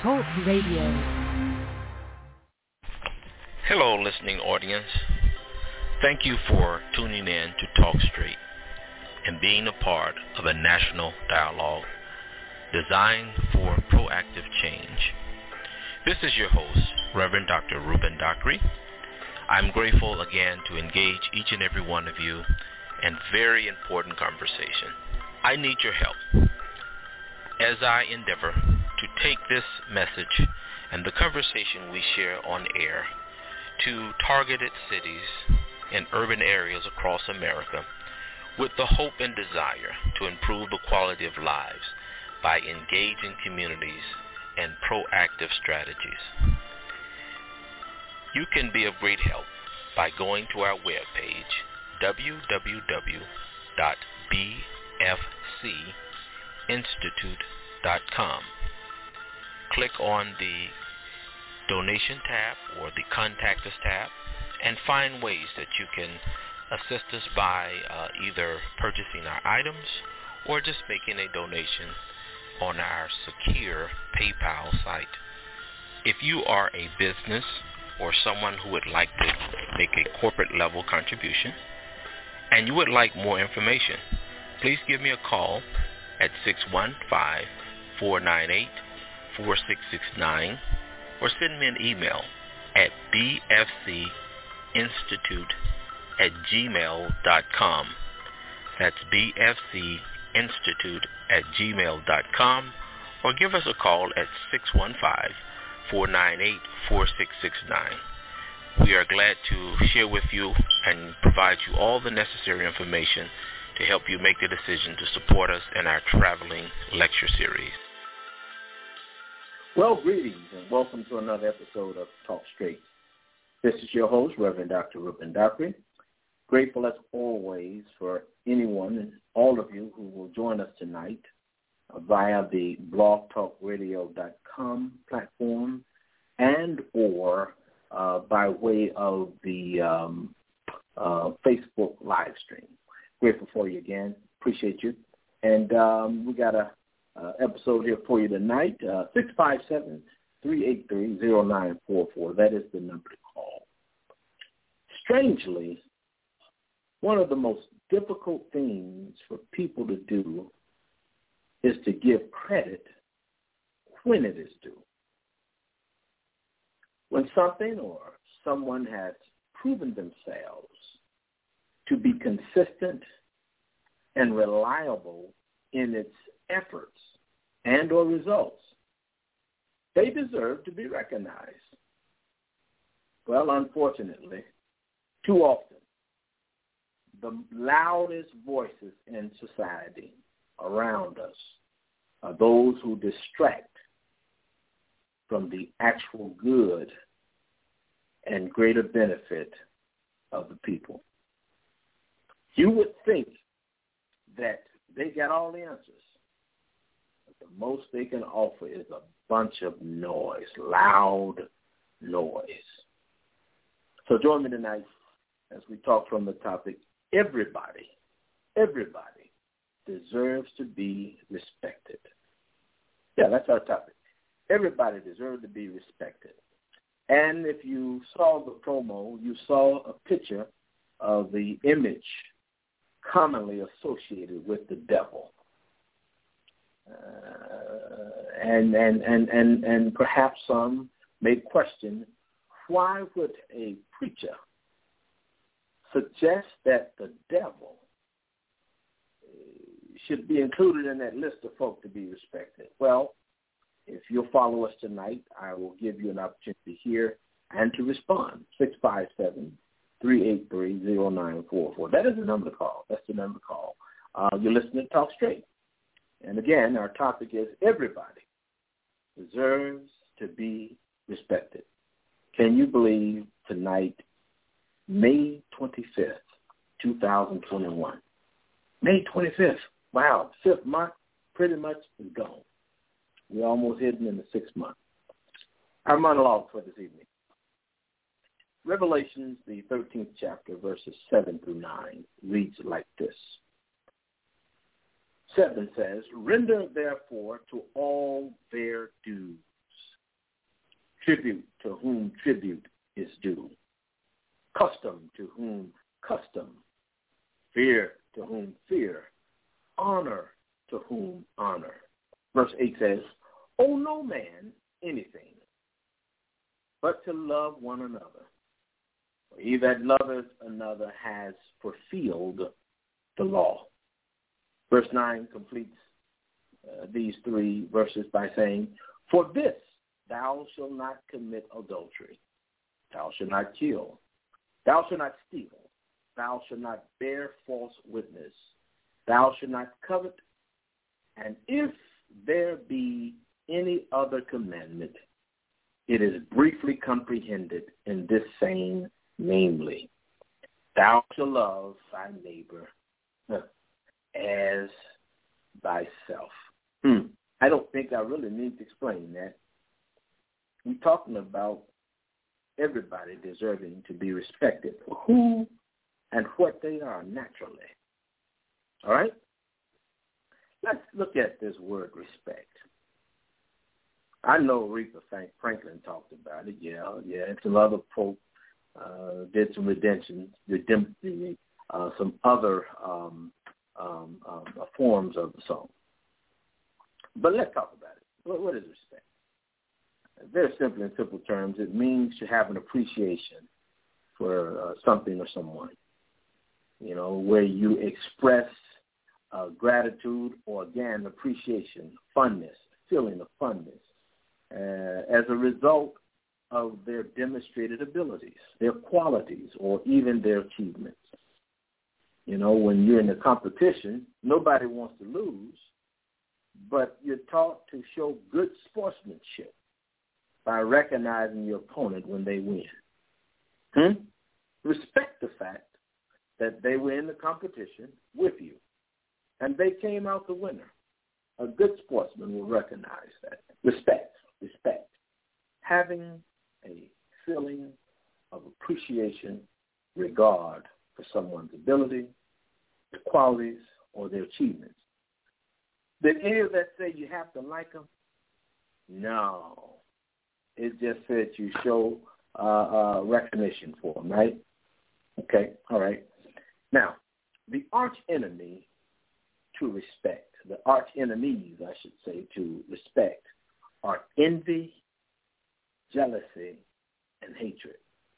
Talk Radio. Hello, listening audience. Thank you for tuning in to Talk Straight and being a part of a national dialogue designed for proactive change. This is your host, Reverend Dr. Ruben Dockery. I'm grateful again to engage each and every one of you in very important conversation. I need your help as I endeavor to take this message and the conversation we share on air to targeted cities and urban areas across America with the hope and desire to improve the quality of lives by engaging communities and proactive strategies. You can be of great help by going to our webpage, www.bfcinstitute.com. Click on the Donation tab or the Contact Us tab and find ways that you can assist us by either purchasing our items or just making a donation on our secure PayPal site. If you are a business or someone who would like to make a corporate level contribution and you would like more information, please give me a call at 615-498-4669 or send me an email at bfcinstitute@gmail.com. That's bfcinstitute@gmail.com, or give us a call at 615-498-4669. We are glad to share with you and provide you all the necessary information to help you make the decision to support us in our traveling lecture series. Well, greetings and welcome to another episode of Talk Straight. This is your host, Reverend Dr. Ruben Dockery. Grateful as always for anyone and all of you who will join us tonight via the blogtalkradio.com platform and or by way of the Facebook live stream. Grateful for you again. Appreciate you. And we got a episode here for you tonight, 657-383-0944. That is the number to call. Strangely, one of the most difficult things for people to do is to give credit when it is due. When something or someone has proven themselves to be consistent and reliable in its efforts and or results, they deserve to be recognized. Well, unfortunately, too often, the loudest voices in society around us are those who distract from the actual good and greater benefit of the people. You would think that they got all the answers. But the most they can offer is a bunch of noise, loud noise. So join me tonight as we talk from the topic, everybody deserves to be respected. Yeah, that's our topic. Everybody deserves to be respected. And if you saw the promo, you saw a picture of the image commonly associated with the devil. And perhaps some may question, why would a preacher suggest that the devil should be included in that list of folk to be respected? Well, if you'll follow us tonight, I will give you an opportunity to hear and to respond. 657-383-0944. That is the number to call. That's the number to call. You're listening to Talk Straight. And again, our topic is everybody deserves to be respected. Can you believe tonight, May 25th, 2021? May 25th. Wow, 5th month pretty much is gone. We're almost heading in the 6th month. Our monologue for this evening. Revelations, the 13th chapter, verses 7 through 9, reads like this. 7 says, "Render therefore to all their dues, tribute to whom tribute is due, custom to whom custom, fear to whom fear, honor to whom honor. Verse 8 says, owe no man anything but to love one another. For he that loveth another has fulfilled the law. Verse 9 completes these three verses by saying, for this thou shalt not commit adultery, thou shalt not kill, thou shalt not steal, thou shalt not bear false witness, thou shalt not covet, and if there be any other commandment, it is briefly comprehended in this saying, namely, thou shalt love thy neighbor as thyself. I don't think I really need to explain that. We're talking about everybody deserving to be respected for who and what they are naturally. All right? Let's look at this word respect. I know Aretha Franklin talked about it. Yeah, and some other folk did some some other forms of the song. But let's talk about it. What is respect? Very simply, in simple terms, it means to have an appreciation for something or someone. You know, where you express gratitude or, again, appreciation, fondness, feeling of fondness, as a result of their demonstrated abilities, their qualities, or even their achievements. You know, when you're in a competition, nobody wants to lose, but you're taught to show good sportsmanship by recognizing your opponent when they win. Respect the fact that they were in the competition with you, and they came out the winner. A good sportsman will recognize that. Respect. Having a feeling of appreciation, regard for someone's ability, their qualities, or their achievements. Did any of that say you have to like them? No. It just said you show recognition for them, right? Okay, all right. Now, the arch enemy to respect, the arch enemies, I should say, to respect, are envy, jealousy, and hatred.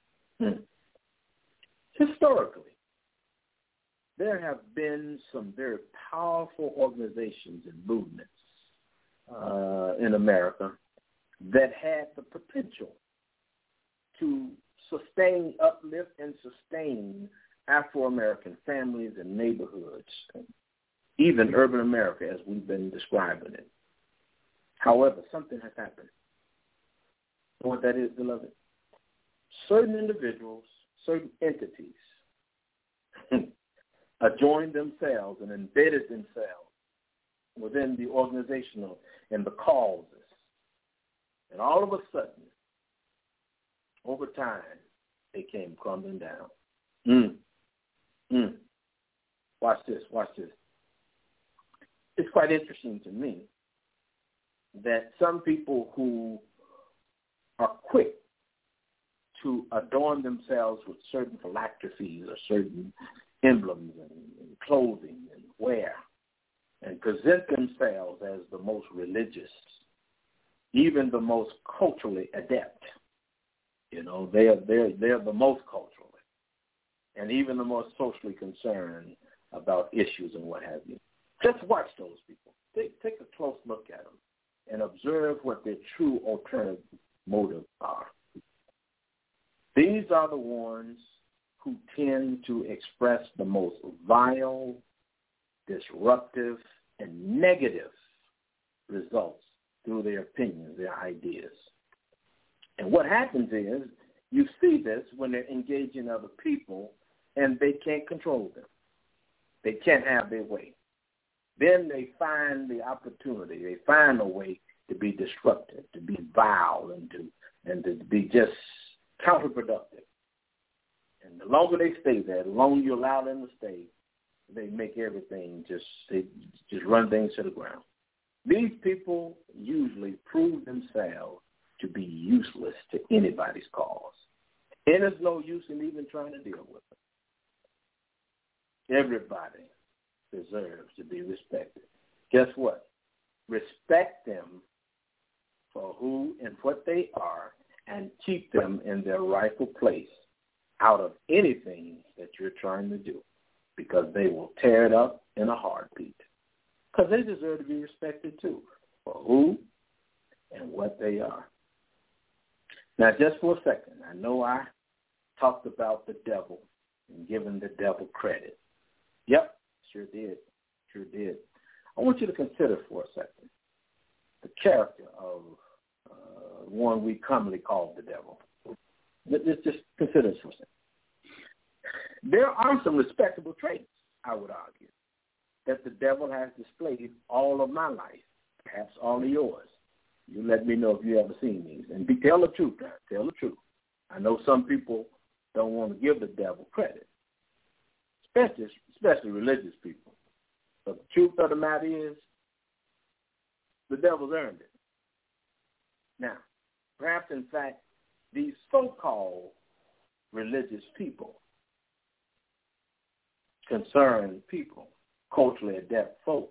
Historically, there have been some very powerful organizations and movements in America that had the potential to uplift and sustain Afro-American families and neighborhoods, even urban America as we've been describing it. However, something has happened. And what that is, beloved, certain individuals, certain entities joined themselves and embedded themselves within the organizational and the causes. And all of a sudden, over time, they came crumbling down. Watch this. It's quite interesting to me that some people who are quick to adorn themselves with certain phylacteries or certain emblems and clothing and wear and present themselves as the most religious, even the most culturally adept. You know, they're the most culturally and even the most socially concerned about issues and what have you. Just watch those people. Take a close look at them and observe what their true alternative motives are. These are the ones who tend to express the most vile, disruptive, and negative results through their opinions, their ideas. And what happens is you see this when they're engaging other people and they can't control them. They can't have their way. Then they find the opportunity. They find a way to be disruptive, to be vile, and to be just counterproductive. And the longer they stay there, the longer you allow them to stay, they make everything just run things to the ground. These people usually prove themselves to be useless to anybody's cause. And there's no use in even trying to deal with it. Everybody deserves to be respected. Guess what? Respect them for who and what they are and keep them in their rightful place out of anything that you're trying to do, because they will tear it up in a heartbeat. Because they deserve to be respected too for who and what they are. Now, just for a second, I know I talked about the devil and giving the devil credit. Yep, sure did. I want you to consider for a second the character of one we commonly call the devil. Let's just consider this for a second. There are some respectable traits, I would argue, that the devil has displayed all of my life, perhaps all of yours. You let me know if you ever seen these. And tell the truth, guys. Tell the truth. I know some people don't want to give the devil credit, especially religious people. But the truth of the matter is, the devil's earned it. Now, perhaps, in fact, these so-called religious people, concerned people, culturally adept folk,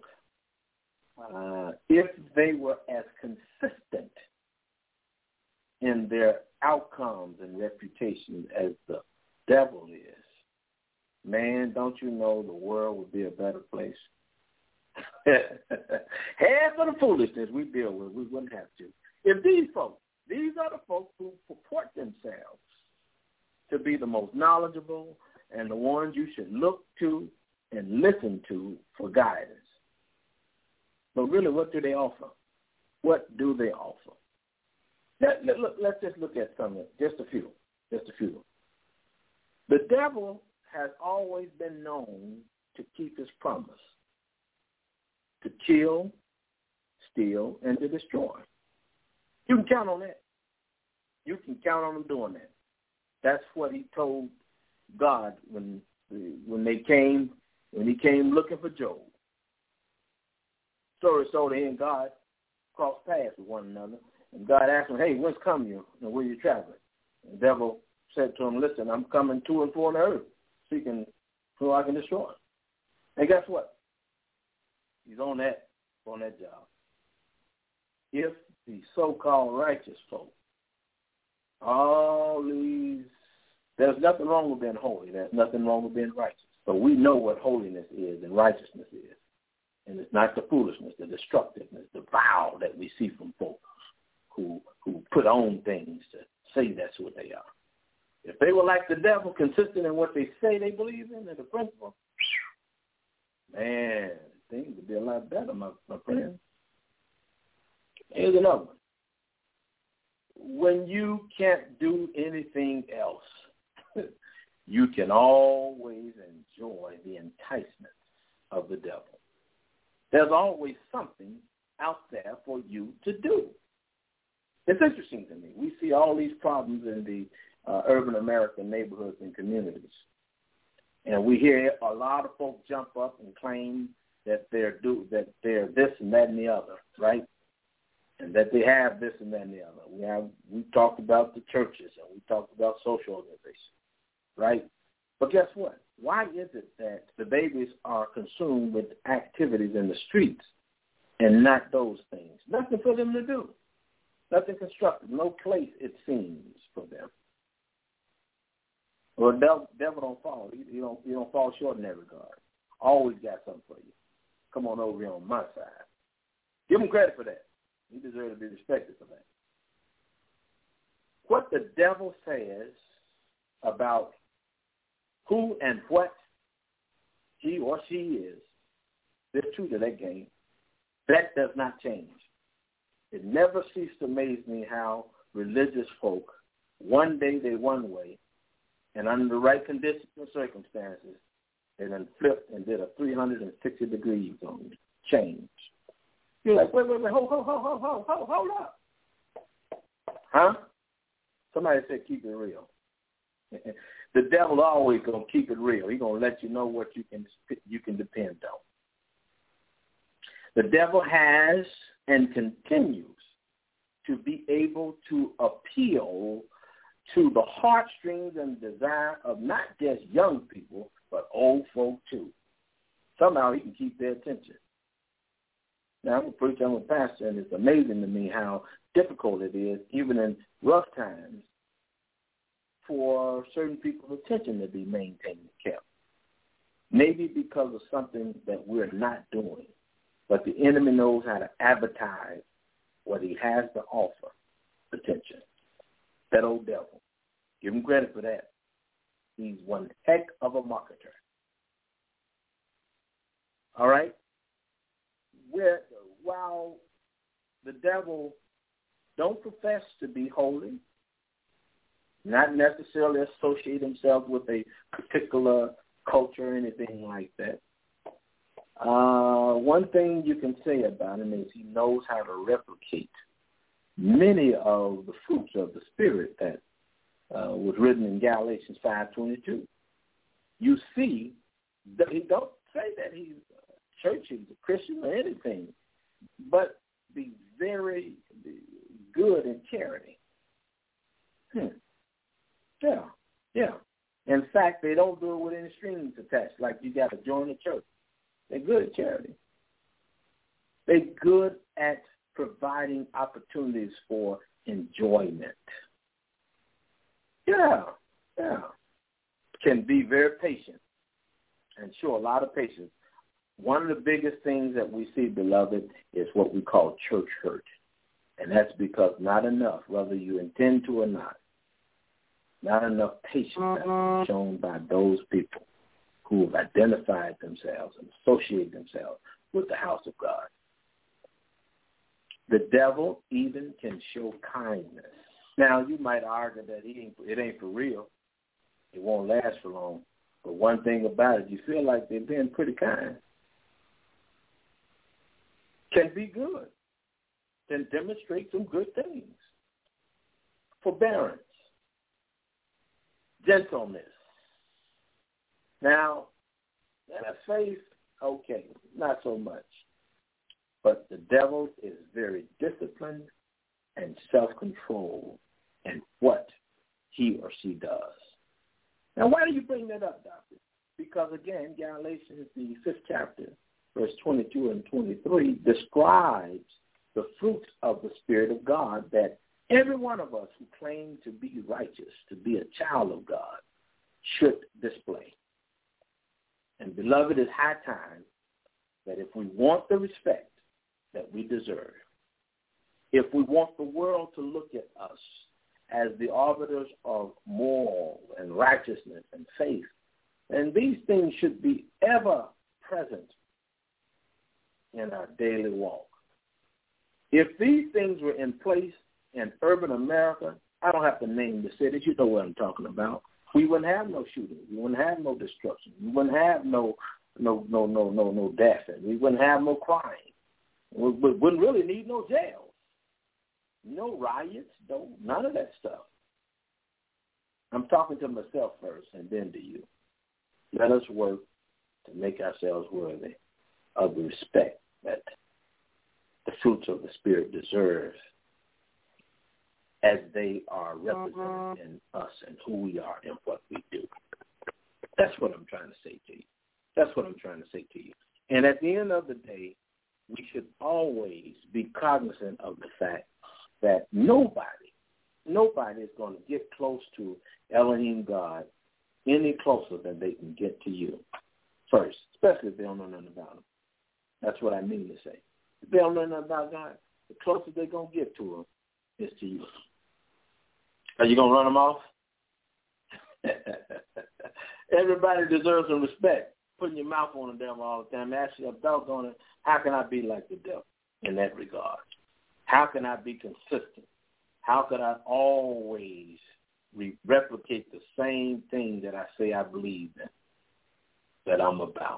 if they were as consistent in their outcomes and reputations as the devil is, man, don't you know the world would be a better place? Half of the foolishness we deal with, we wouldn't have to. If these folks, these are the folks who purport themselves to be the most knowledgeable and the ones you should look to and listen to for guidance. But really, what do they offer? What do they offer? Let's just look at some, just a few. The devil has always been known to keep his promise, to kill, steal, and to destroy. You can count on that. You can count on him doing that. That's what he told God when he came looking for Job. Story so that he and God crossed paths with one another. And God asked him, hey, whence come you and where you traveling? And the devil said to him, listen, I'm coming to and fro on the earth, seeking who I can destroy. And guess what? He's on that job. If the so-called righteous folk, there's nothing wrong with being holy. There's nothing wrong with being righteous. But we know what holiness is and righteousness is. And it's not the foolishness, the destructiveness, the vile that we see from folks who put on things to say that's what they are. If they were like the devil, consistent in what they say they believe in and the principle, man, things would be a lot better, my friend. Here's another one. When you can't do anything else, you can always enjoy the enticements of the devil. There's always something out there for you to do. It's interesting to me. We see all these problems in the urban American neighborhoods and communities. And we hear a lot of folks jump up and claim that they're this and that and the other, right? And that they have this and that and the other. We talked about the churches and we talked about social organizations, right? But guess what? Why is it that the babies are consumed with activities in the streets and not those things? Nothing for them to do. Nothing constructive. No place, it seems, for them. Well, the devil don't fall. You don't fall short in that regard. Always got something for you. Come on over here on my side. Give him credit for that. He deserves to be respected for that. What the devil says about who and what he or she is, there's truth to that game. That does not change. It never ceased to amaze me how religious folk, one day they one way, and under the right conditions and circumstances, they then flipped and did a 360 degrees on change. You're like, wait, hold up. Huh? Somebody said keep it real. The devil always going to keep it real. He's going to let you know what you can depend on. The devil has and continues to be able to appeal to the heartstrings and desire of not just young people, but old folk too. Somehow he can keep their attention. Now, I'm a preacher, I'm a pastor, and it's amazing to me how difficult it is, even in rough times, for certain people's attention to be maintained and kept. Maybe because of something that we're not doing, but the enemy knows how to advertise what he has to offer, attention. That old devil. Give him credit for that. He's one heck of a marketer. All right? While the devil don't profess to be holy, not necessarily associate himself with a particular culture or anything like that, one thing you can say about him is he knows how to replicate many of the fruits of the Spirit that was written in Galatians 5:22. You see, he don't say that he's a church, he's a Christian or anything, but be very good in charity. Yeah. In fact, they don't do it with any strings attached, like you got to join the church. They're good at charity. They're good at providing opportunities for enjoyment. Yeah. Can be very patient and show a lot of patience. One of the biggest things that we see, beloved, is what we call church hurt. And that's because not enough, whether you intend to or not enough patience has been shown by those people who have identified themselves and associated themselves with the house of God. The devil even can show kindness. Now, you might argue that it ain't for real. It won't last for long. But one thing about it, you feel like they're being pretty kind. Can be good. Can demonstrate some good things. Forbearance. Gentleness. Now, that faith, okay, not so much. But the devil is very disciplined and self-controlled in what he or she does. Now, why do you bring that up, Doctor? Because, again, Galatians, the 5th chapter, verse 22 and 23, describes the fruits of the Spirit of God that every one of us who claim to be righteous, to be a child of God, should display. And, beloved, it's high time that if we want the respect that we deserve, if we want the world to look at us as the arbiters of moral and righteousness and faith, then these things should be ever present in our daily walk. If these things were in place in urban America, I don't have to name the cities. You know what I'm talking about. We wouldn't have no shooting. We wouldn't have no destruction. We wouldn't have no death. We wouldn't have no crime. We wouldn't really need no jails. No riots, none of that stuff. I'm talking to myself first and then to you. Let us work to make ourselves worthy of the respect that the fruits of the Spirit deserve as they are represented in us and who we are and what we do. That's what I'm trying to say to you. And at the end of the day, we should always be cognizant of the fact that nobody is going to get close to Elohim God any closer than they can get to you first, especially if they don't know nothing about him. That's what I mean to say. If they don't know nothing about God, the closest they're going to get to him is to you. Are you going to run them off? Everybody deserves some respect. Putting your mouth on the devil all the time. Actually, I'm doggone it. How can I be like the devil in that regard? How can I be consistent? How could I always replicate the same thing that I say I believe in, that I'm about?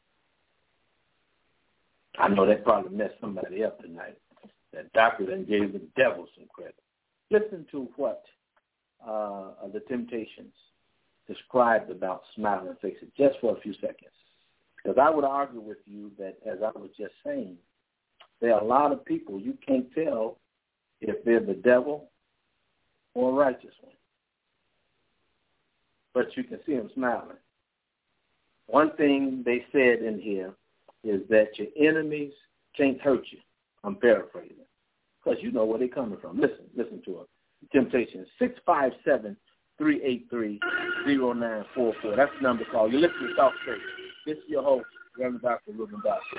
I know that probably messed somebody up tonight. That doctor then gave the devil some credit. Listen to what the Temptations described about smiling faces just for a few seconds. Because I would argue with you that, as I was just saying, there are a lot of people you can't tell if they're the devil or a righteous one. But you can see them smiling. One thing they said in here is that your enemies can't hurt you. I'm paraphrasing. Because you know where they're coming from. Listen to it. Temptation 657-383-0944. That's the number to call. You listen to Talk Straight. This is your host, Reverend Dr. Ruben Doctor.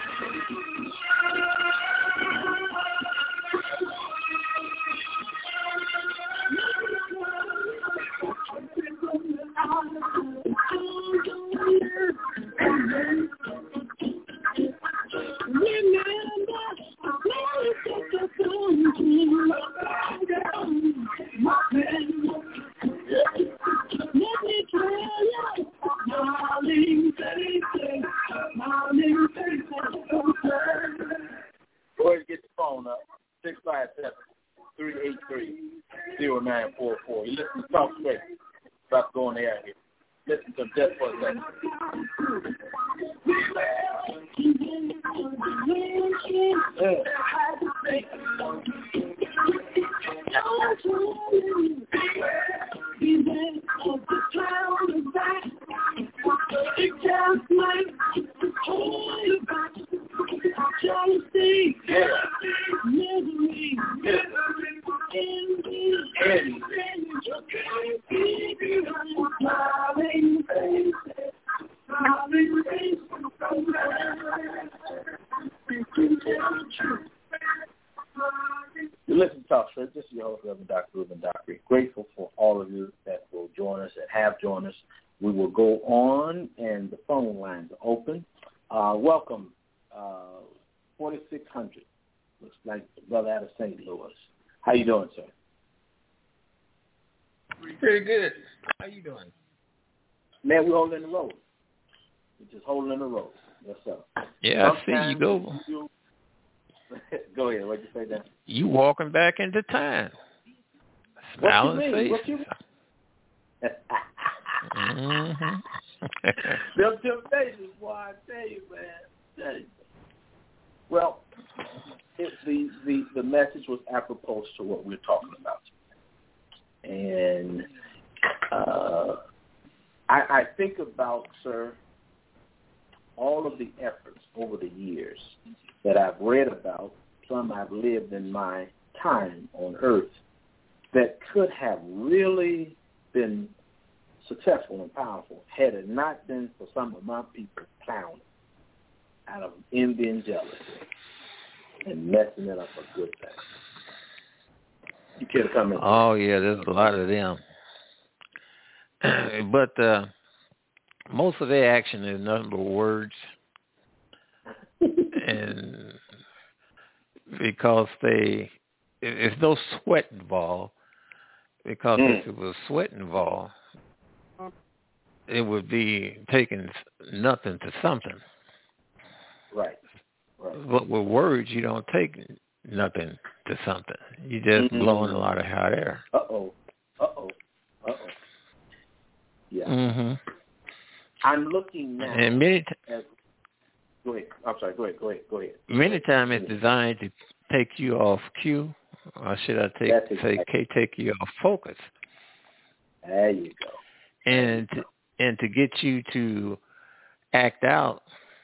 Go ahead and get the phone up, 657-383-0944. You listen to Talk Straight. About to go on the air here. Listen to them just for a second. You listen to Talk Straight. This is your host, Reverend Dr. Ruben Dockery. Grateful for all of you that will join us, that have joined us. We will go on, and the phone lines are open. Welcome, 4600. Looks like the brother out of St. Louis. How you doing, sir? Pretty good. How you doing? Man, we're holding the road. We're just holding the road. Yes, sir. Yeah, I see you go. Go ahead. What'd you say, Dan? You walking back into time. Smiling face. What you mean? Mm-hmm. Them temptations, boy, I tell you, man. Well, the message was apropos to what we're talking about. And I think about, sir, all of the efforts over the years that I've read about, some I've lived in my time on earth, that could have really been successful and powerful had it not been for some of my people clowning out of envy and jealousy and messing it up a good thing. You care to come in? Oh, yeah, there's a lot of them. But most of their action is nothing but words. And because there's no sweat involved, because if it was sweat involved, it would be taking nothing to something. Right. But with words, you don't take nothing to something. You just blowing a lot of hot air. Uh-oh. Yeah. Mm-hmm. I'm looking now. And Go ahead. I'm sorry. Go ahead. Many times it's designed to take you off cue, or should I take you off focus. There you go. And to get you to act out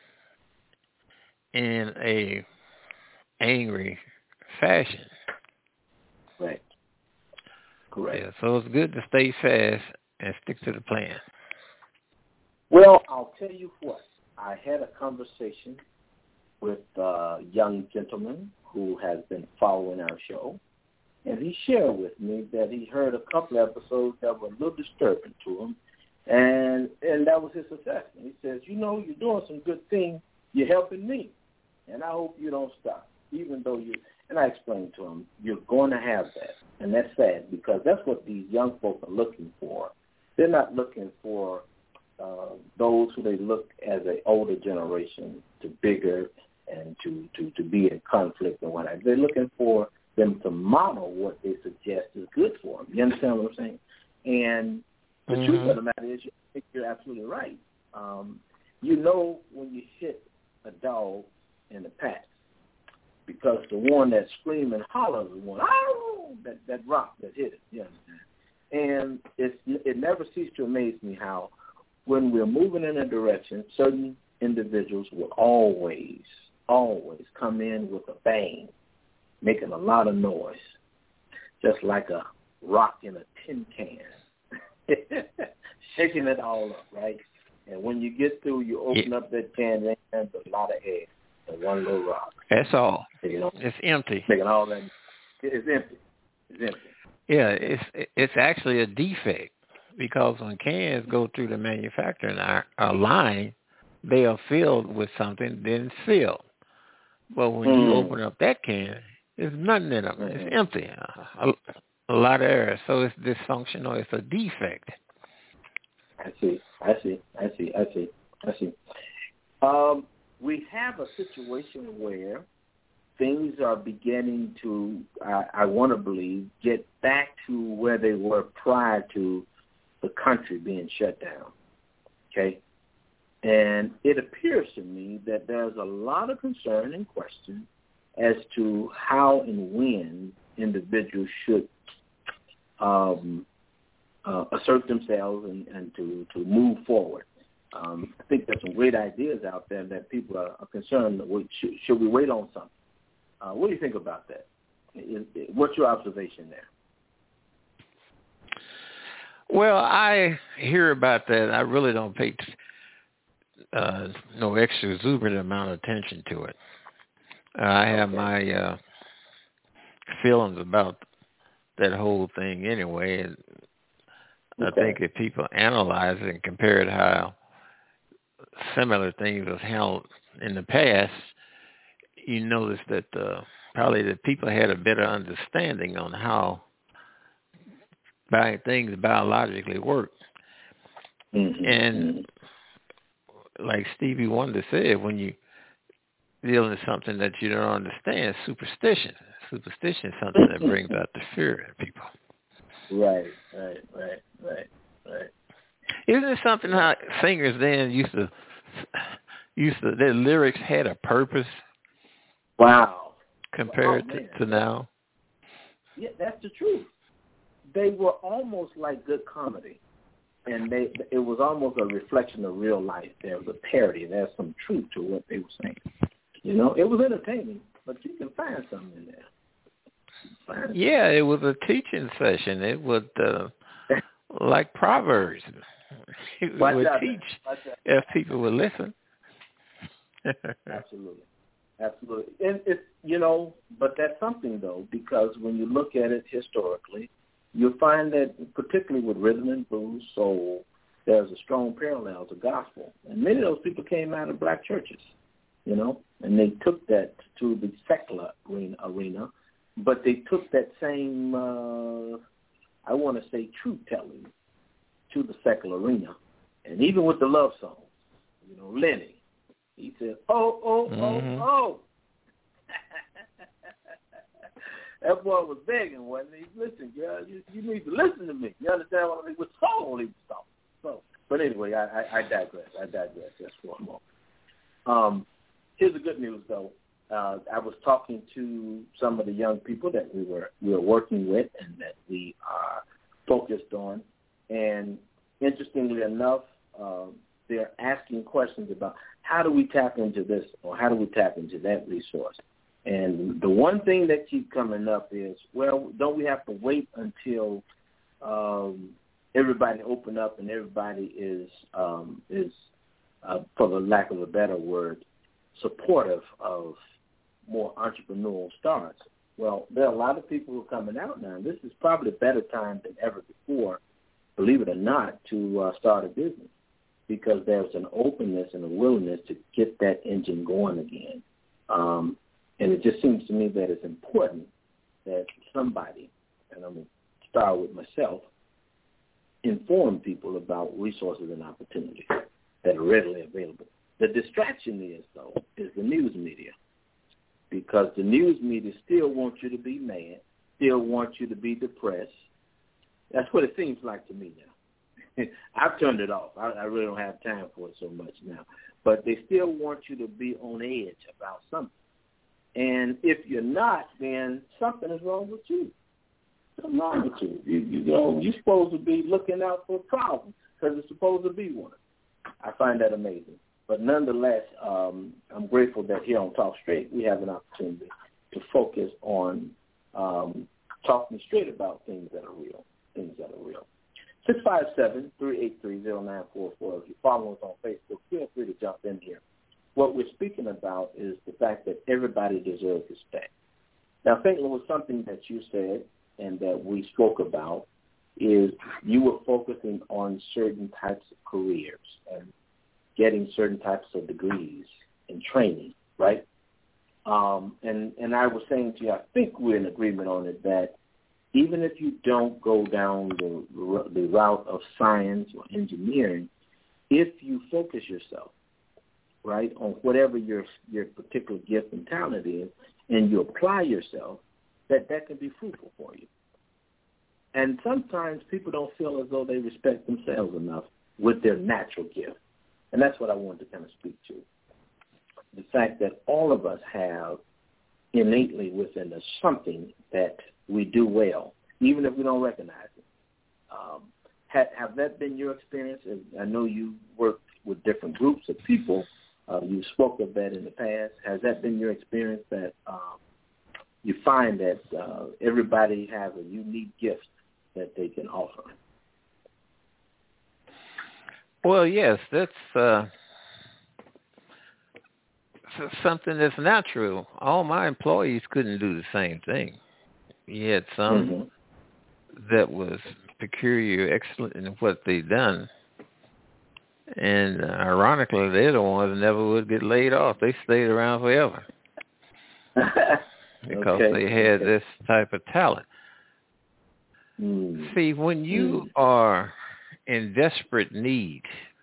in a angry fashion. Right. Correct. Yeah, so it's good to stay fast and stick to the plan. Well, I'll tell you what. I had a conversation with a young gentleman who has been following our show, and he shared with me that he heard a couple episodes that were a little disturbing to him, and that was his assessment. He says, you're doing some good things. You're helping me, and I hope you don't stop, even though you. And I explained to him, you're going to have that, and that's sad because that's what these young folks are looking for. They're not looking for those who they look as an older generation to bigger and to be in conflict and whatnot. They're looking for them to model what they suggest is good for them. You understand what I'm saying? And the truth of the matter is, I think you're absolutely right. When you hit a dog in the pack, because the one that screamed and hollered was the one, oh, that rock that hit it. You understand? And it never ceased to amaze me how when we're moving in a direction, certain individuals will always come in with a bang, making a lot of noise, just like a rock in a tin can, shaking it all up, right? And when you get through, you open up that can, and there's a lot of air and one little rock. That's all. You know, it's empty. Making all that. It's empty. It's empty. Yeah, it's actually a defect, because when cans go through the manufacturing line, they are filled with something, then sealed. But when you open up that can, there's nothing in them. It's empty. A lot of air. So it's dysfunctional. It's a defect. I see. We have a situation where things are beginning to, I want to believe, get back to where they were prior to the country being shut down. Okay? And it appears to me that there's a lot of concern and question as to how and when individuals should assert themselves and to move forward. I think there's some great ideas out there that people are concerned. Should we wait on something? What do you think about that? What's your observation there? Well, I hear about that. I really don't pay no extra exuberant amount of attention to it. I have my feelings about that whole thing anyway. And I think if people analyze it and compare it how similar things was handled in the past, you notice that probably the people had a better understanding on how things biologically work. And like Stevie Wonder said, when you deal with something that you don't understand, superstition. Superstition is something that brings out the fear in people. Right. Isn't it something how singers then used to their lyrics had a purpose? Wow. Compared to now? Yeah, that's the truth. They were almost like good comedy. And it was almost a reflection of real life. There was a parody. There's some truth to what they were saying. You know, it was entertaining, but you can find something in there. Yeah, it was a teaching session. It was like Proverbs. It would teach if people would listen. Absolutely. And it's, but that's something, though, because when you look at it historically, you'll find that particularly with rhythm and blues, soul, there's a strong parallel to gospel. And many of those people came out of black churches, and they took that to the secular arena, but they took that same, I want to say, truth-telling to the secular arena. And even with the love songs, Lenny, he said, oh. That boy was begging, wasn't he? Listen, girl, you need to listen to me. You understand what I mean? With soul, he was talking. So, but anyway, I digress. Just for a moment. Here's the good news, though. I was talking to some of the young people that we were working with and that we are focused on, and interestingly enough, they're asking questions about how do we tap into this or how do we tap into that resource. And the one thing that keeps coming up is, well, don't we have to wait until everybody open up and everybody is for the lack of a better word, supportive of more entrepreneurial starts? Well, there are a lot of people who are coming out now. This is probably a better time than ever before, believe it or not, to start a business, because there's an openness and a willingness to get that engine going again. And it just seems to me that it's important that somebody, and I'm going to start with myself, inform people about resources and opportunities that are readily available. The distraction is the news media, because the news media still wants you to be mad, still wants you to be depressed. That's what it seems like to me now. I've turned it off. I really don't have time for it so much now. But they still want you to be on edge about something. And if you're not, then something is wrong with you. Something wrong with you. You know, you're supposed to be looking out for a problem because it's supposed to be one. I find that amazing. But nonetheless, I'm grateful that here on Talk Straight we have an opportunity to focus on talking straight about things that are real. 657-383-0944. If you follow us on Facebook, feel free to jump in here. What we're speaking about is the fact that everybody deserves respect. Now, St. Louis, something that you said and that we spoke about is you were focusing on certain types of careers and getting certain types of degrees and training, right? And I was saying to you, I think we're in agreement on it, that even if you don't go down the route of science or engineering, if you focus yourself, right, on whatever your particular gift and talent is, and you apply yourself, that can be fruitful for you. And sometimes people don't feel as though they respect themselves enough with their natural gift. And that's what I wanted to kind of speak to. The fact that all of us have innately within us something that we do well, even if we don't recognize it. Have that been your experience? I know you worked with different groups of people. You spoke of that in the past. Has that been your experience, that you find that everybody has a unique gift that they can offer? Well, yes, that's something that's natural. All my employees couldn't do the same thing. You had some that was peculiar, excellent in what they done. And ironically, they're the ones that never would get laid off. They stayed around forever because they had this type of talent. See, when you are in desperate need,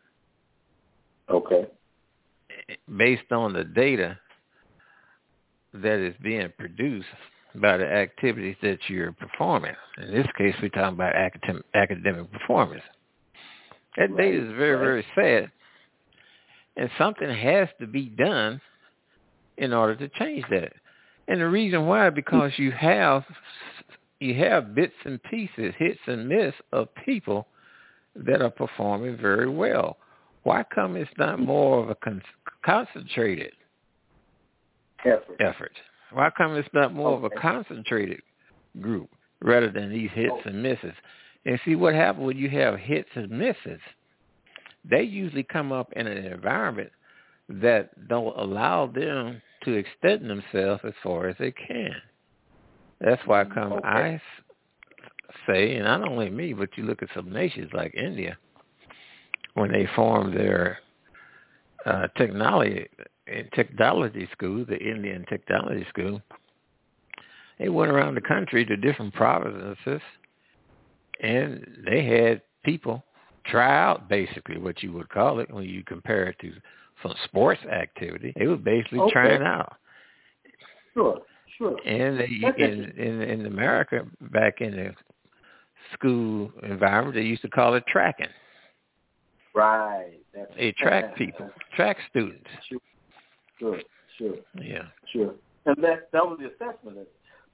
based on the data that is being produced by the activities that you're performing, in this case, we're talking about academic performance. That data is very, very sad, and something has to be done in order to change that. And the reason why, because you have bits and pieces, hits and miss of people that are performing very well. Why come it's not more of a concentrated effort? Why come it's not more of a concentrated group rather than these hits and misses? And see what happens when you have hits and misses. They usually come up in an environment that don't allow them to extend themselves as far as they can. That's why I say, and not only me, but you look at some nations like India, when they formed their technology school, the Indian Technology School, they went around the country to different provinces, and they had people try out basically what you would call it when you compare it to some sports activity. They were basically trying out. Sure. And in America, back in the school environment, they used to call it tracking. Right. They track people, track students. Sure. Yeah. Sure. And that was the assessment.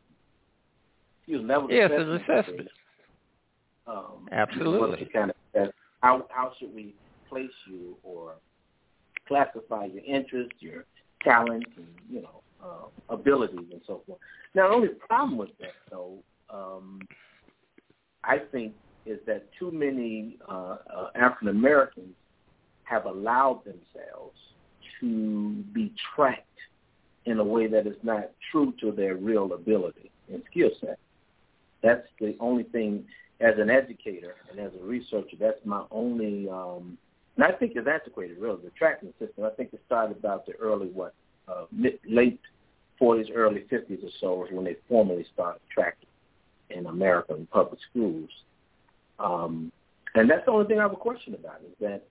Yes, an assessment. Absolutely. How should we place you or classify your interests, your talents, and abilities and so forth? Now, the only problem with that, though, I think, is that too many African Americans have allowed themselves to be tracked in a way that is not true to their real ability and skill set. That's the only thing. As an educator and as a researcher, that's my only, and I think it's antiquated, really, the tracking system. I think it started about the early, late 40s, early 50s or so is when they formally started tracking in American public schools. And that's the only thing I have a question about, is that,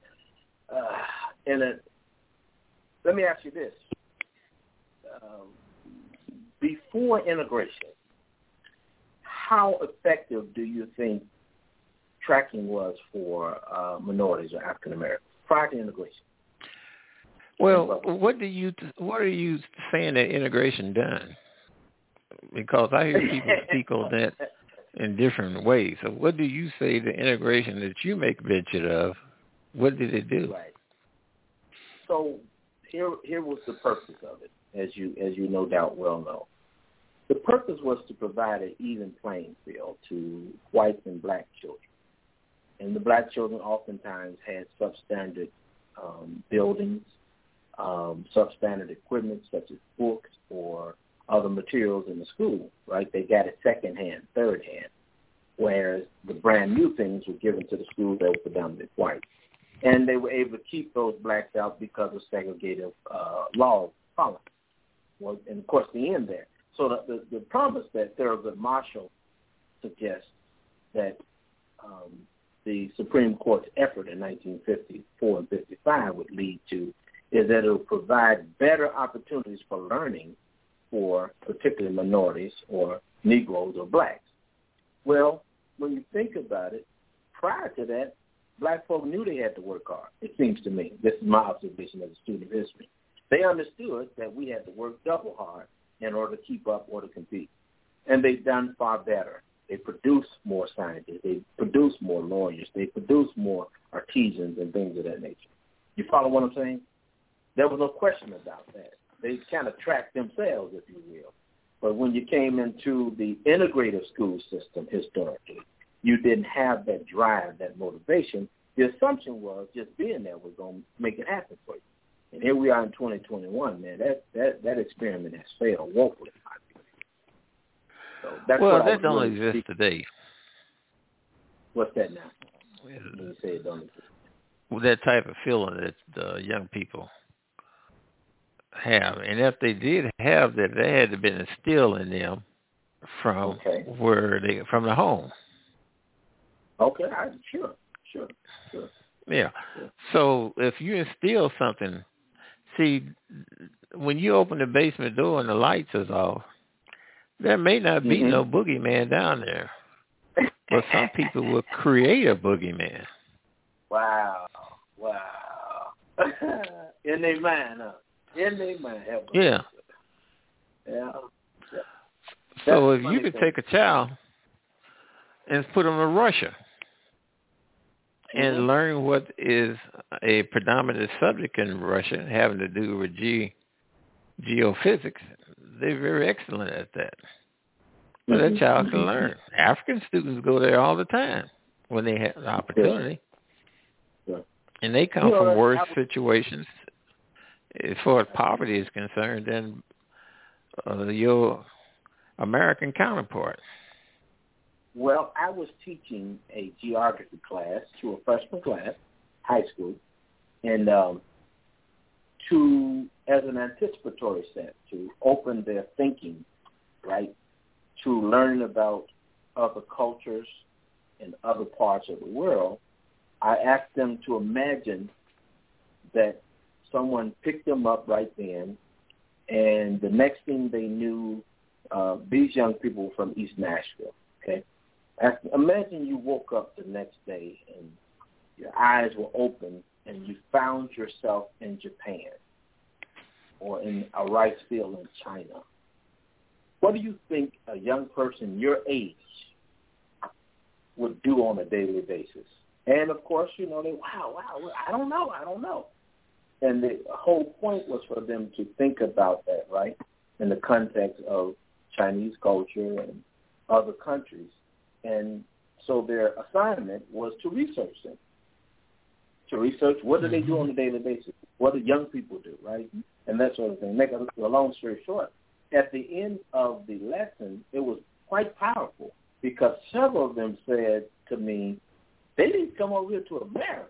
let me ask you this. Before integration, how effective do you think tracking was for minorities or African Americans prior to integration? Well, what are you saying that integration done? Because I hear people speak on that in different ways. So what do you say the integration that you make mention of, what did it do? Right. So here was the purpose of it, as you no doubt well know. The purpose was to provide an even playing field to white and black children. And the black children oftentimes had substandard buildings, substandard equipment such as books or other materials in the school, right? They got it secondhand, third hand, whereas the brand new things were given to the schools that were predominantly white. And they were able to keep those blacks out because of segregative law policy. Well, and, of course, the end there. So the promise that Thurgood Marshall suggests that the Supreme Court's effort in 1954 and 55 would lead to is that it will provide better opportunities for learning for particularly minorities or Negroes or blacks. Well, when you think about it, prior to that, black folk knew they had to work hard, it seems to me. This is my observation as a student of history. They understood that we had to work double hard in order to keep up or to compete. And they've done far better. They produce more scientists. They produce more lawyers. They produce more artisans and things of that nature. You follow what I'm saying? There was no question about that. They kind of tracked themselves, if you will. But when you came into the integrative school system historically, you didn't have that drive, that motivation. The assumption was just being there was going to make it happen for you. And here we are in 2021, man. That experiment has failed woefully. So that's well, that don't exist today. What's that now? When you say it don't exist. Well, that type of feeling that the young people have, and if they did have that, they had to be instilled in them from from the home. Okay, sure. Yeah. So if you instill something, see, when you open the basement door and the lights is off, there may not be no boogeyman down there, but some people will create a boogeyman. Wow. In their mind, huh? In their mind. Yeah. So if you could take a child and put them in Russia and learn what is a predominant subject in Russia having to do with geophysics, they're very excellent at that. But that child can learn. African students go there all the time when they have the opportunity. Yeah. And they come from worse situations as far as poverty is concerned than your American counterpart. Well, I was teaching a geography class to a freshman class, high school, and as an anticipatory set to open their thinking, right, to learn about other cultures and other parts of the world, I asked them to imagine that someone picked them up right then, and the next thing they knew, these young people were from East Nashville, okay? Imagine you woke up the next day and your eyes were open and you found yourself in Japan or in a rice field in China. What do you think a young person your age would do on a daily basis? And, of course, they, wow, I don't know. And the whole point was for them to think about that, right, in the context of Chinese culture and other countries. And so their assignment was to research them, to research what do they do on a daily basis, what do young people do, right, and that sort of thing. Make a long story short, at the end of the lesson, it was quite powerful because several of them said to me, they didn't come over here to America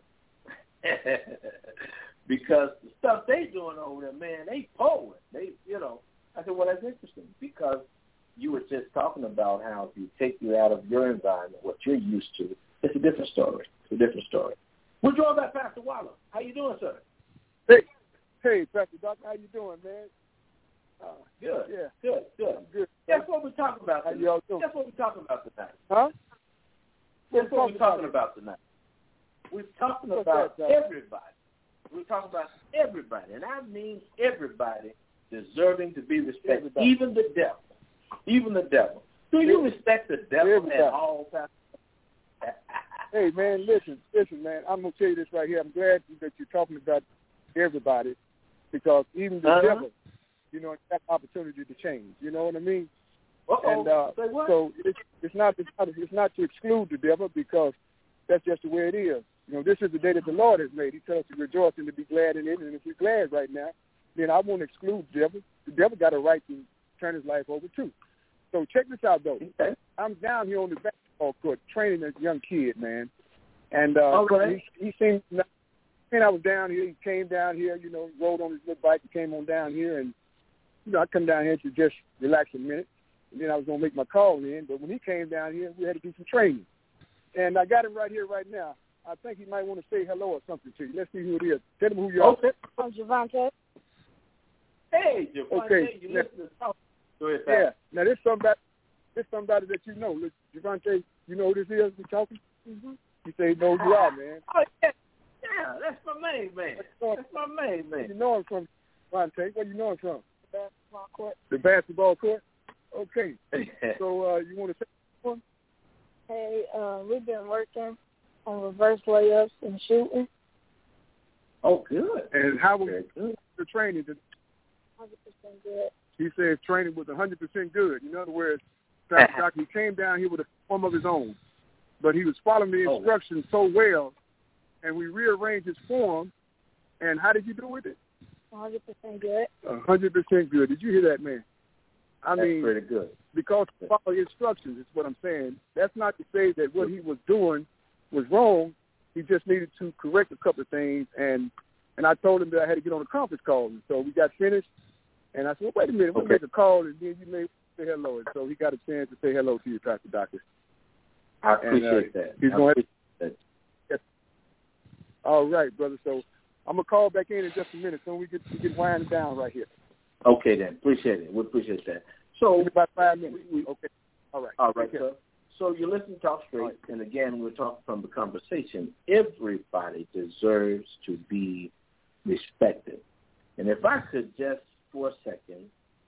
because the stuff they doing over there, man, they poet. I said, well, that's interesting because you were just talking about how if you take you out of your environment, what you're used to, it's a different story. We're joined by Pastor Waller. How you doing, sir? Hey, Pastor Doctor, how you doing, man? Good. Yeah. Good. I'm good. That's what we're talking about. How y'all doing? That's what we're talking about tonight. Huh? That's what we're talking about tonight. We're talking about everybody. We're talking about everybody, and I mean everybody deserving to be respected, even the devil. Even the devil. Do you respect the devil at all times? Hey, man, listen, man. I'm going to tell you this right here. I'm glad that you're talking about everybody because even the devil, you know, has opportunity to change. You know what I mean? And so it's not to exclude the devil because that's just the way it is. You know, this is the day that the Lord has made. He tells us to rejoice and to be glad in it. And if we're glad right now, then I won't exclude the devil. The devil got a right to turn his life over too. So check this out, though. Okay. I'm down here on the basketball court training a young kid, man. And he seemed, I was down here. He came down here, you know, rode on his little bike and came on down here. And, you know, I come down here to just relax a minute. And then I was going to make my call in. But when he came down here, we had to do some training. And I got him right here, right now. I think he might want to say hello or something to you. Let's see who it is. Tell him who you are. Okay. I'm Javante. Hey, Javante. Okay. You listen to talk. Go ahead, yeah. Now, this somebody that you know. Javante, you know who this is we're talking? Mm-hmm. You say, know who you are, man. Oh, yeah. Yeah, that's my main man. That's my main man. Where you know him from, Javante? Where you know him from? The basketball court. The basketball court? Okay. So, you want to say one? Hey, we've been working on reverse layups and shooting. Oh, good. And how was the training? 100% good. He says training was 100% good. In other words, he came down here with a form of his own, but he was following the instructions so well, and we rearranged his form. And how did you do with it? 100% good. 100% good. Did you hear that, man? That's pretty good. Because he followed instructions is what I'm saying. That's not to say that what he was doing was wrong. He just needed to correct a couple of things, and I told him that I had to get on a conference call. And so we got finished, and I said, well, wait a minute, we'll make a call, and then you may say hello. And so he got a chance to say hello to you, Pastor Doctor. I appreciate that. He's going to yes. All right, brother. So I'm going to call back in just a minute so we get winding down right here. Okay, then. Appreciate it. We appreciate that. So in about 5 minutes. Okay. All right. All right, sir. So you listen to Talk Straight, and again, we're talking from the conversation. Everybody deserves to be respected. And if I could just for a second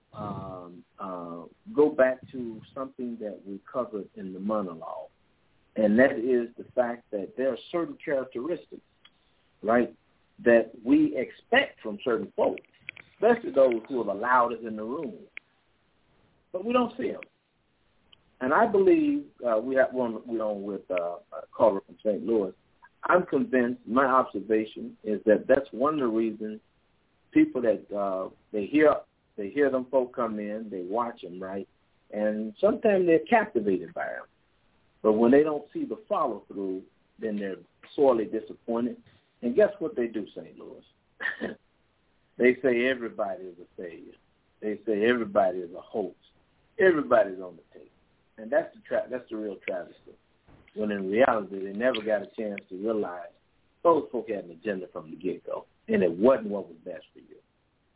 go back to something that we covered in the monologue, and that is the fact that there are certain characteristics, right, that we expect from certain folks, especially those who are the loudest in the room. But we don't see them. And I believe we have one with Carver from St. Louis. I'm convinced, my observation is that that's one of the reasons people that they hear them folk come in, they watch them, right? And sometimes they're captivated by them. But when they don't see the follow-through, then they're sorely disappointed. And guess what they do, St. Louis? They say everybody is a failure. They say everybody is a hoax. Everybody's on the tape. And that's the real travesty. When in reality, they never got a chance to realize those folk had an agenda from the get-go, and it wasn't what was best for you.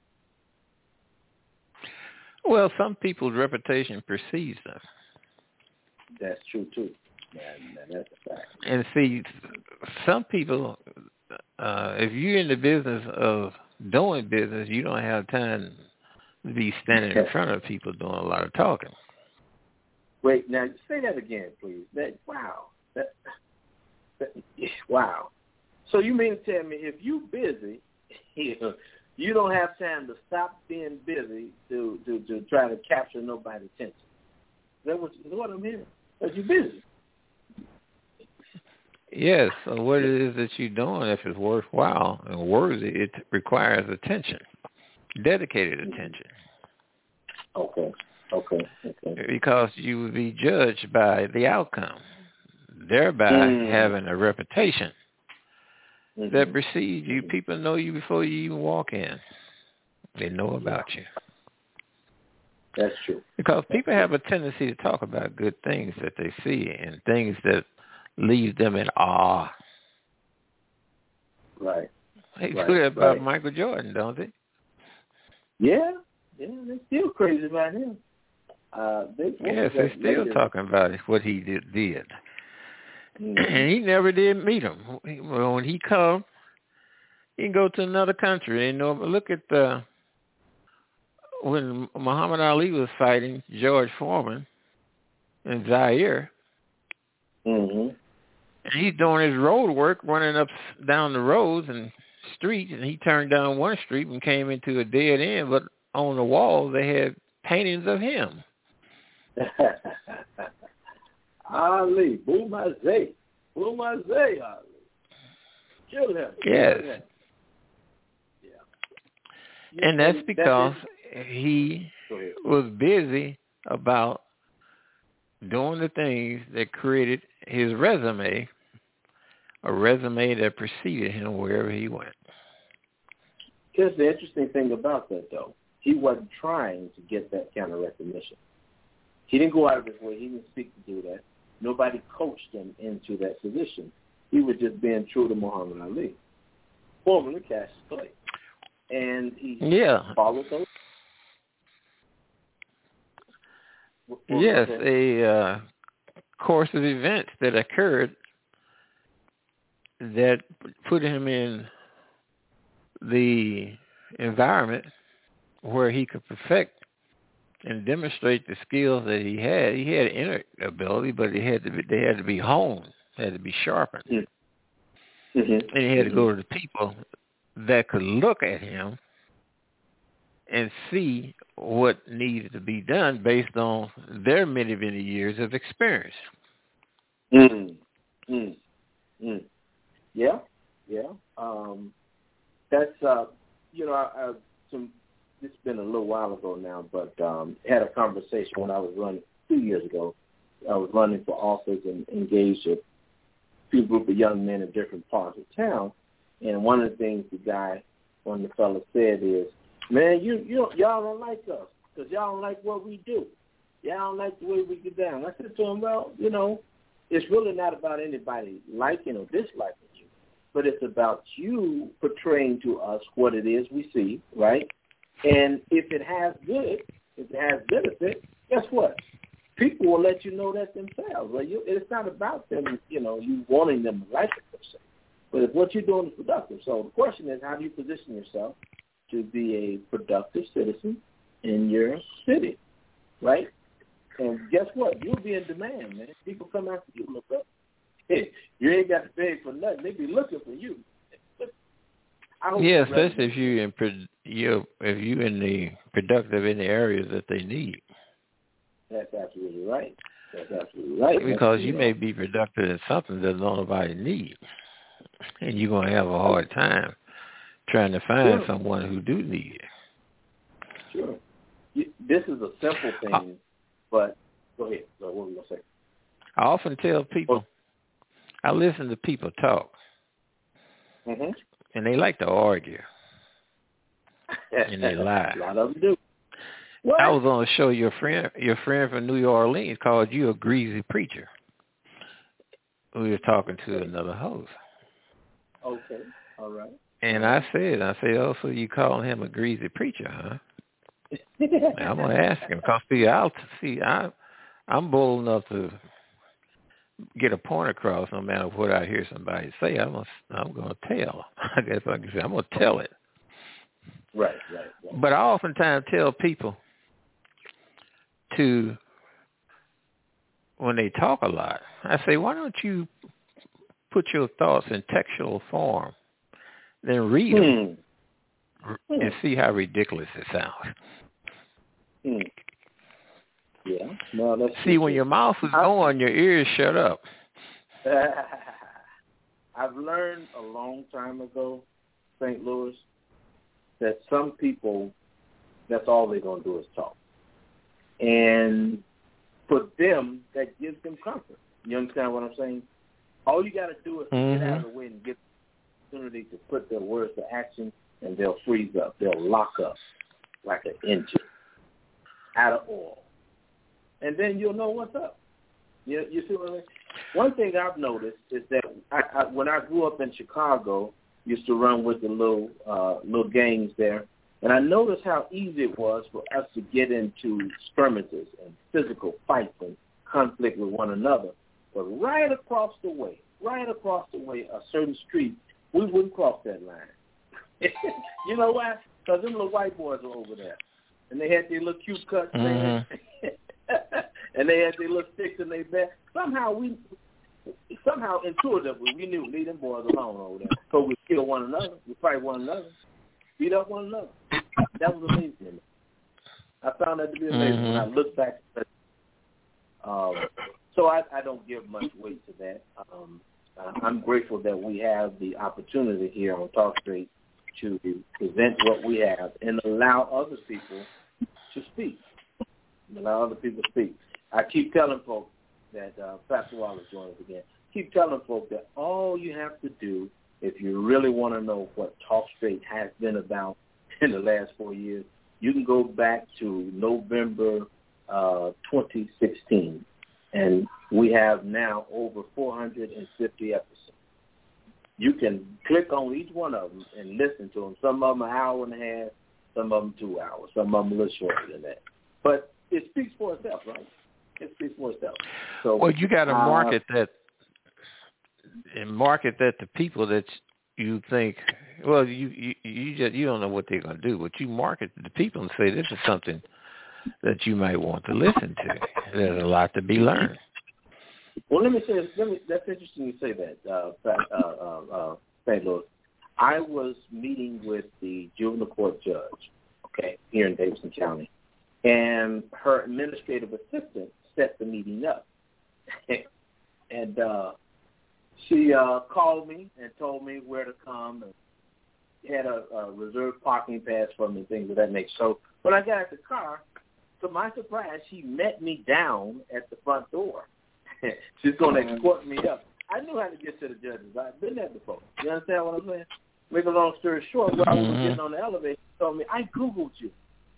Well, some people's reputation precedes them. That's true, too. That's a fact. And see, some people, if you're in the business of doing business, you don't have time to be standing in front of people doing a lot of talking. Wait, now say that again, please. Wow. So you mean to tell me if you're busy, you don't have time to stop being busy to try to capture nobody's attention? Is that what I'm hearing? Because you're busy. Yes. So what it is that you're doing, if it's worthwhile and worthy, it requires attention, dedicated attention. Okay. Because you would be judged by the outcome, thereby having a reputation that precedes you. People know you before you even walk in. They know about you. That's true. Because people have a tendency to talk about good things that they see and things that leave them in awe. Right. They do that about Michael Jordan, don't they? Yeah, they're still crazy about him. They're still talking about what he did. And he never did meet him. When he come, You can go to another country. Look at when Muhammad Ali was fighting George Foreman in Zaire. Mm-hmm. And he's doing his road work, running up down the roads and streets, and he turned down one street and came into a dead end, but on the wall they had paintings of him. Ali, Boumazé, Ali. Kill him. Yes. Yeah. And that's because he was busy about doing the things that created his resume, a resume that preceded him wherever he went. Here's the interesting thing about that, though. He wasn't trying to get that kind of recognition. He didn't go out of his way. He didn't seek to do that. Nobody coached him into that position. He was just being true to Muhammad Ali, formerly Cassius Clay. And he followed those. Yes, a course of events that occurred that put him in the environment where he could perfect and demonstrate the skills that he had. He had inner ability, but they had to be honed, had to be sharpened. Mm-hmm. And he had to go to the people that could look at him and see what needed to be done based on their many, many years of experience. Yeah. That's it's been a little while ago now, but had a conversation when I was running 2 years ago. I was running for office and engaged a few group of young men in different parts of town. And one of the things one of the fellas said is, man, y'all don't like us because y'all don't like what we do. Y'all don't like the way we get down. I said to him, well, it's really not about anybody liking or disliking you, but it's about you portraying to us what it is we see, right? And if it has benefit, guess what? People will let you know that themselves. Well, it's not about them, you wanting them to like it per se. But if what you're doing is productive. So the question is, how do you position yourself to be a productive citizen in your city, right? And guess what? You'll be in demand, man. People come after you. Look up. Hey, you ain't got to beg for nothing. They be looking for you. Yeah, especially if you in the productive in the areas that they need. That's absolutely right. Because you may be productive in something that nobody needs, and you're gonna have a hard time trying to find someone who do need it. Sure. This is a simple thing, but go ahead. So what were you gonna say? I often tell people, I listen to people talk, and they like to argue, and they lie. A lot of them do. What? I was on a show. Your friend from New Orleans called you a greasy preacher. We were talking to another host. Okay, all right. And I said, oh, so you calling him a greasy preacher, huh? I'm gonna ask him because I'm bold enough to get a point across no matter what I hear somebody say. I'm gonna tell. I guess I can say I'm gonna tell it. Right. But I oftentimes tell people when they talk a lot, I say, why don't you put your thoughts in textual form, then read them and see how ridiculous it sounds. Yeah. No, see, when your mouth is going, your ears shut up. I've learned a long time ago, St. Louis, that some people, that's all they're going to do is talk. And for them, that gives them comfort. You understand what I'm saying? All you got to do is get out of the way and get the opportunity to put their words to action, and they'll freeze up. They'll lock up like an engine out of oil. And then you'll know what's up. You see what I mean? One thing I've noticed is that when I grew up in Chicago, used to run with the little gangs there, and I noticed how easy it was for us to get into skirmishes and physical fights and conflict with one another. But right across the way, a certain street, we wouldn't cross that line. You know why? Because them little white boys were over there. And they had their little cute cuts there. And they had their little sticks in their back. Somehow intuitively, we knew leave them boys alone over there. So we kill one another. We fight one another. Beat up one another. That was amazing to me. I found that to be amazing when I look back at so I don't give much weight to that. I'm grateful that we have the opportunity here on Talk Straight to present what we have and allow other people to speak. I keep telling folks that Pastor Wallace joined us again. Keep telling folks that all you have to do, if you really want to know what Talk Straight has been about in the last 4 years, you can go back to November 2016, and we have now over 450 episodes. You can click on each one of them and listen to them. Some of them an hour and a half, some of them 2 hours, some of them a little shorter than that. But it speaks for itself, right? It speaks for itself. So, well, you got to market that to people that you think. Well, you don't know what they're going to do, but you market to the people and say this is something that you might want to listen to. There's a lot to be learned. Well, let me say. That's interesting you say that, St. Louis. I was meeting with the juvenile court judge, here in Davidson County, and her administrative assistant set the meeting up. And she called me and told me where to come and had a reserved parking pass for me and things of that nature. So when I got at the car, to my surprise, she met me down at the front door. She's going to escort me up. I knew how to get to the judges. I've been there before. You understand what I'm saying? Make a long story short, while I was getting on the elevator, she told me, I Googled you.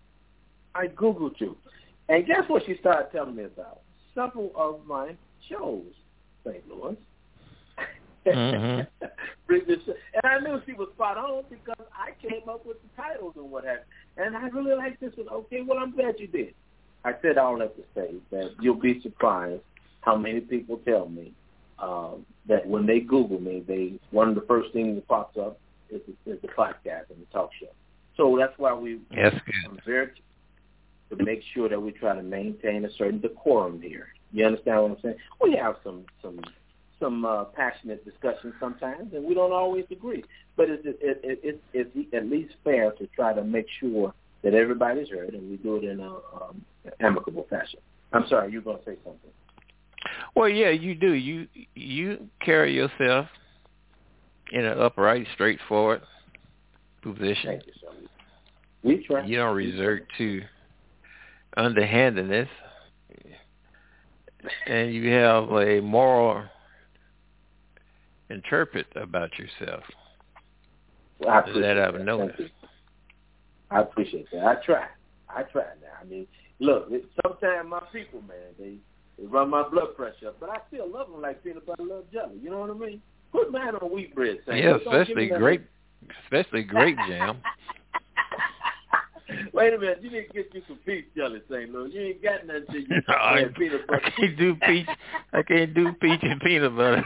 And guess what she started telling me about? Several of my shows, St. Louis. And I knew she was spot on because I came up with the titles and what have you. And I really like this one. Okay, well, I'm glad you did. I said all that to say that you'll be surprised how many people tell me that when they Google me, one of the first things that pops up is the podcast and the talk show. So that's why I'm very to make sure that we try to maintain a certain decorum here. You understand what I'm saying? We have some passionate discussions sometimes, and we don't always agree. But it's at least fair to try to make sure that everybody's heard, and we do it in an amicable fashion. I'm sorry, you're going to say something. Well, yeah, you do. You carry yourself in an upright, straightforward position. Thank you, sir. We try. You don't resort to underhandedness, and you have a moral interpret about yourself. Well, I appreciate that I've noticed. I appreciate that. I try now. I mean, look, sometimes my people, man, they run my blood pressure up, but I still love them like peanut butter love jelly. You know what I mean? Put mine on wheat bread, Sam. Yeah, especially grape jam. Wait a minute, you need to get you some peach jelly, St. Louis. You ain't got nothing to you. Peanut butter. I can't do peach and peanut butter.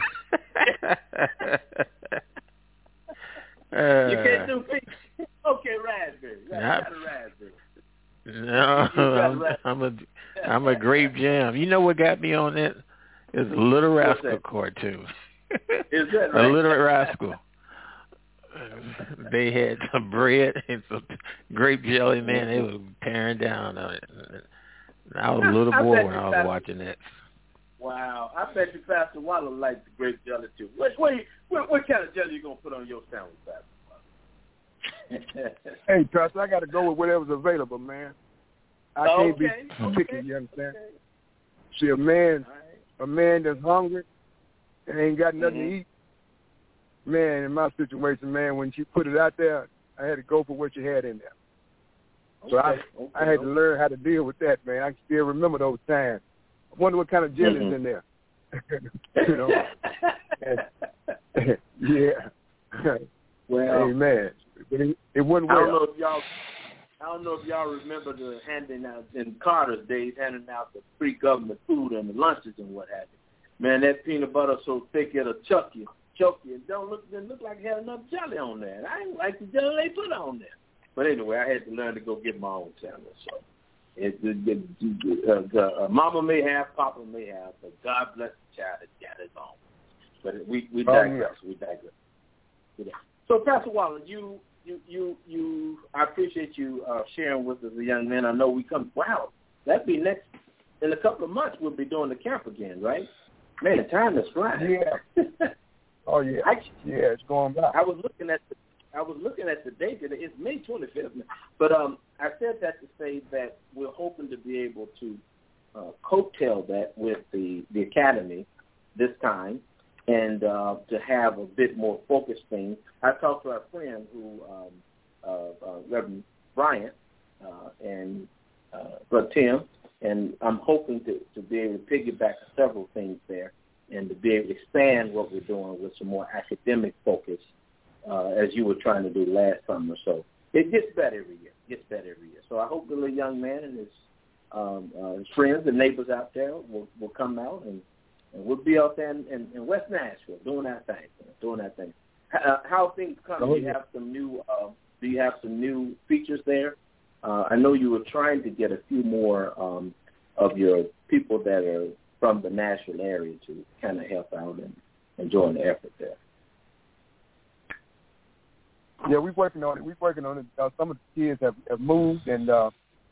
You can't do peach. Okay, raspberry. Got a raspberry. No, I'm a grape jam. You know what got me on that? It's a Little Rascal cartoon. Is that right? A Little Rascal. They had some bread and some grape jelly, man. They was tearing down on it. I was a little boy when I was watching that. Wow. I bet you Pastor Waller likes the grape jelly, too. What kind of jelly you going to put on your sandwich, Pastor Waller? Hey, Pastor, I got to go with whatever's available, man. I can't be picky, you understand? Okay. See, a man that's hungry and ain't got nothing to eat, man, in my situation, man, when she put it out there, I had to go for what you had in there. So I had to learn how to deal with that, man. I can still remember those times. I wonder what kind of jelly's in there. You know? Yeah. Well, amen. But it wouldn't work. I don't know if y'all remember handing out in Carter's days, handing out the free government food and the lunches and what have you. Man, that peanut butter so thick it'll choke you. It didn't look like it had enough jelly on there. I didn't like the jelly they put on there. But anyway, I had to learn to go get my own sandwich. So mama may have, papa may have, but God bless the child that got his own. But we digress. We digress. So, Pastor Waller, you, I appreciate you sharing with us, a young man. I know we come. Wow, that'd be next in a couple of months. We'll be doing the camp again, right? Man, time is flying. Yeah. Oh yeah. It's going by. I was looking at the date. It's May 25th. But I said that to say that we're hoping to be able to coattail that with the academy this time, and to have a bit more focused thing. I talked to our friend who Reverend Bryant and Brother Tim, and I'm hoping to be able to piggyback several things there and to be able to expand what we're doing with some more academic focus, as you were trying to do last summer. So it gets better every year. So I hope the little young man and his friends and neighbors out there will come out, and we'll be out there in West Nashville doing our thing. How things come? Do you have some new features there? I know you were trying to get a few more of your people that are from the Nashville area to kind of help out and join the effort there. Yeah, we're working on it. Some of the kids have moved and wow.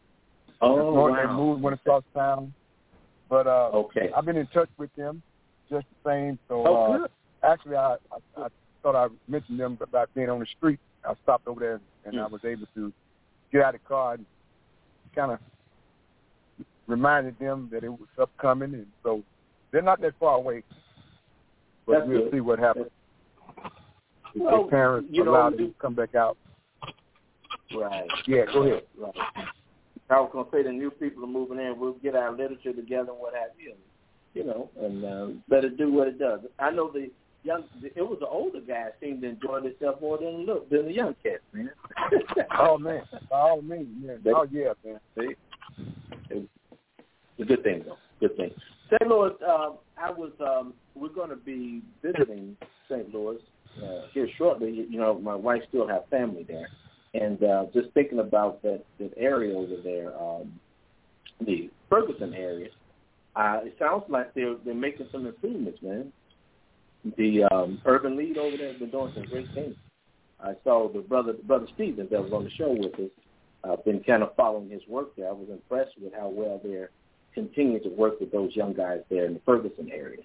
went across town. But okay. I've been in touch with them just the same. So good. Actually, I thought I mentioned them about being on the street. I stopped over there and I was able to get out of the car and kind of reminded them that it was upcoming, and so they're not that far away. But That's we'll good. see what happens. If Well, their parents allow them to come back out. Right. Yeah, go ahead. Right. I was going to say the new people are moving in. We'll get our literature together and what have you, and let it do what it does. I know it was the older guys seemed to enjoy themselves more than the young cats, man. Oh, man. By all means, man. Oh, yeah, man. See? It's a good thing, though. Good thing. St. Louis, we're going to be visiting St. Louis here shortly. My wife still has family there. And just thinking about that area over there, the Ferguson area, it sounds like they're making some improvements, man. The Urban League over there has been doing some great things. I saw the brother Stevens that was on the show with us. I've been kind of following his work there. I was impressed with how well they're continuing to work with those young guys there in the Ferguson area.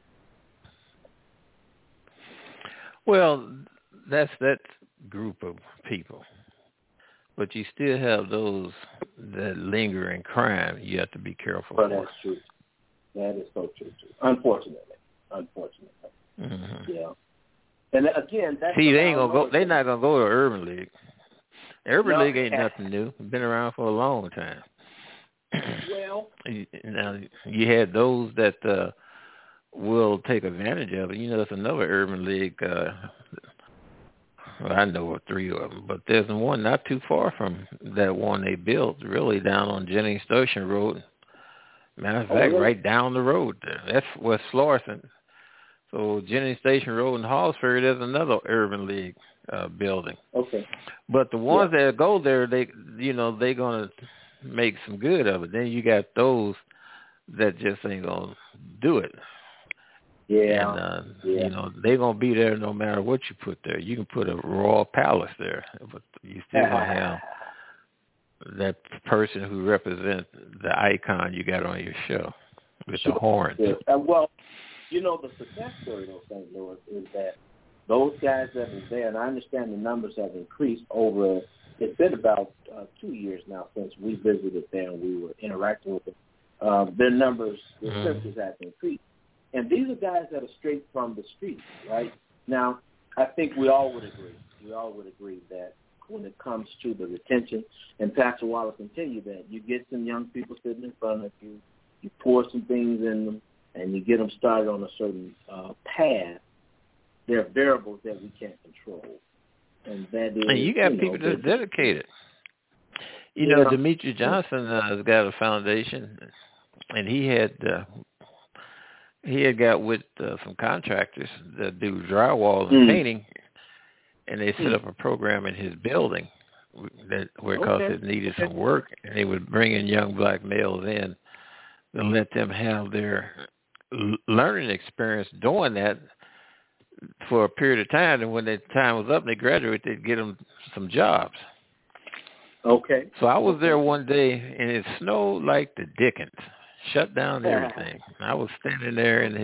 Well, that's that group of people. But you still have those that linger in crime. You have to be careful. But that's true. That is so true, too. Unfortunately. Mm-hmm. Yeah. And again, that's see, they ain't gonna go. They're not gonna go to Urban League. Urban League ain't nothing new. It's been around for a long time. Well, now you had those that will take advantage of it. There's another Urban League. I know of 3 of them, but there's one not too far from that one they built, really down on Jennings Station Road. Matter of fact, right down the road there. That's West Florissant. So Jennings Station Road in Hallsbury, there's another Urban League building. Okay. But the ones that go there, they're gonna make some good of it. Then you got those that just ain't gonna do it. Yeah. And they're gonna be there no matter what you put there. You can put a Royal Palace there, but you still gonna have that person who represents the icon you got on your show with the horn. Yeah. Well, the success story, though, St. Louis, is that those guys that are there, and I understand the numbers have increased over, it's been about 2 years now since we visited there and we were interacting with them. Their numbers, their census has increased. And these are guys that are straight from the street, right? Now, I think we all would agree that when it comes to the retention, and Pastor Wallace can tell you that, you get some young people sitting in front of you, you pour some things in them, and you get them started on a certain path. There are variables that we can't control. And that is, and you got people that are dedicated. Demetrius Johnson has got a foundation, and he had he had got with some contractors that do drywall and painting, and they set up a program in his building because it needed some work, and they would bring in young black males in to let them have their learning experience doing that for a period of time, and when their time was up and they graduated, they'd get them some jobs. Okay. So I was there one day, and it snowed like the dickens, shut down everything. I was standing there in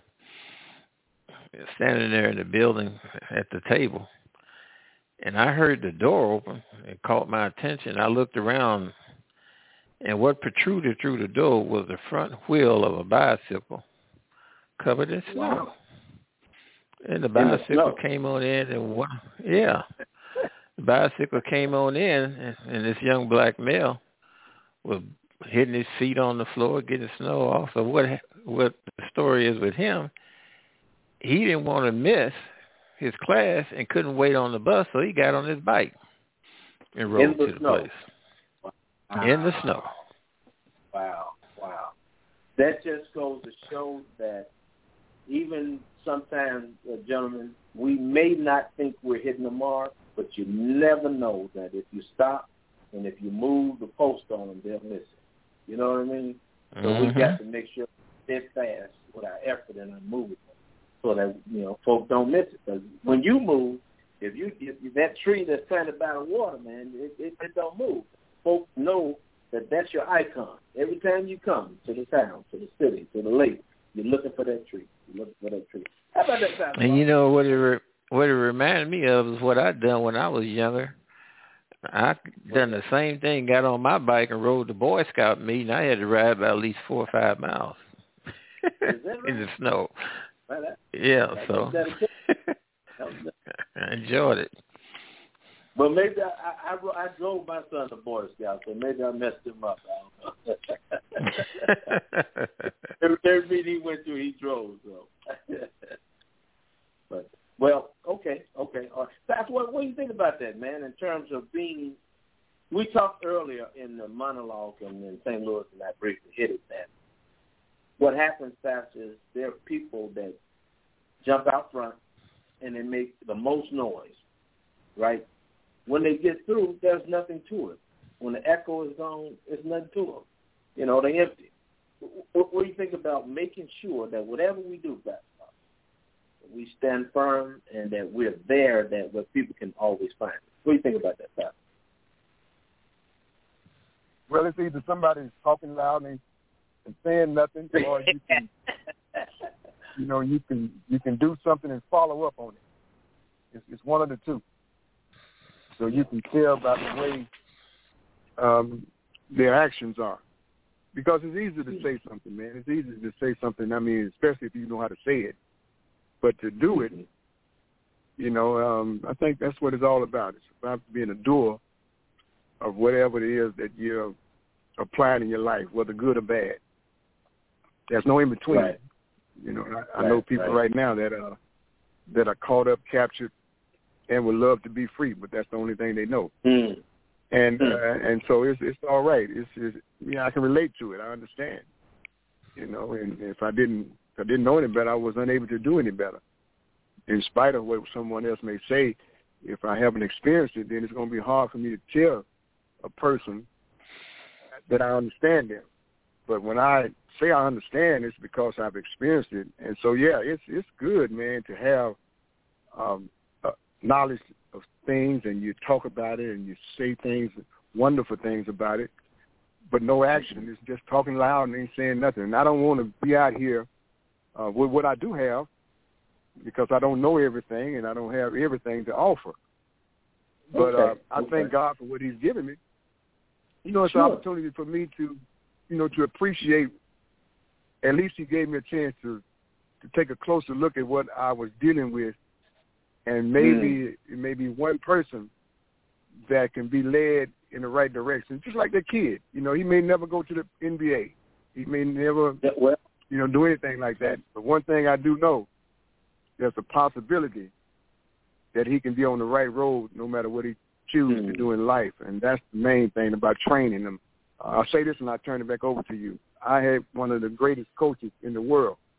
the building at the table, and I heard the door open. It caught my attention. I looked around, and what protruded through the door was the front wheel of a bicycle covered in snow. Wow. And the bicycle came on in, and the bicycle came on in, and this young black male was hitting his feet on the floor, getting snow off. So what the story is with him, he didn't want to miss his class and couldn't wait on the bus, so he got on his bike and rode to the place. Wow. In the snow. Wow. That just goes to show that even sometimes, gentlemen, we may not think we're hitting the mark, but you never know that if you stop and if you move the post on them, they'll miss it. You know what I mean? So we got to make sure we're steadfast with our effort and our movement so that, folks don't miss it. Because when you move, if that tree that's planted by the water, man, it don't move. Folks know that that's your icon. Every time you come to the town, to the city, to the lake, you're looking for that tree. How about that time? And what it reminded me of is what I'd done when I was younger. I done the same thing, got on my bike and rode the Boy Scout meeting. I had to ride by at least 4 or 5 miles in the snow. So I enjoyed it. But maybe I drove my son to Boy Scout, so maybe I messed him up. I don't know. Every meeting he went to, he drove. So, but okay. All right. That's what do you think about that, man? In terms of being, we talked earlier in the monologue in St. Louis, and I briefly hit it. That what happens, Stats, is there are people that jump out front and they make the most noise, right? When they get through, there's nothing to it. When the echo is gone, there's nothing to them. They're empty. What do you think about making sure that whatever we do, we stand firm and that we're there, that where people can always find us? What do you think about that, Pat? Well, it's either somebody's talking loud and saying nothing, or you can, you can do something and follow up on it. It's one of the two. So you can tell by the way their actions are. Because it's easy to say something, man. It's easy to say something, especially if you know how to say it. But to do it, I think that's what it's all about. It's about being a doer of whatever it is that you're applying in your life, whether good or bad. There's no in between. Right. I know people right now that are caught up, captured, and would love to be free, but that's the only thing they know. And so it's all right. I can relate to it. I understand. And if I didn't know any better, I was unable to do any better. In spite of what someone else may say, if I haven't experienced it, then it's going to be hard for me to tell a person that I understand them. But when I say I understand, it's because I've experienced it. And so, it's good, man, to have knowledge of things, and you talk about it and you say things, wonderful things about it, but no action. It's just talking loud and ain't saying nothing. And I don't want to be out here with what I do have, because I don't know everything and I don't have everything to offer. But I thank God for what he's given me. It's an opportunity for me to, to appreciate. At least he gave me a chance to take a closer look at what I was dealing with. And maybe one person that can be led in the right direction, just like that kid. He may never go to the NBA. He may never, do anything like that. But one thing I do know, there's a possibility that he can be on the right road no matter what he chooses to do in life. And that's the main thing about training them. I'll say this and I'll turn it back over to you. I had one of the greatest coaches in the world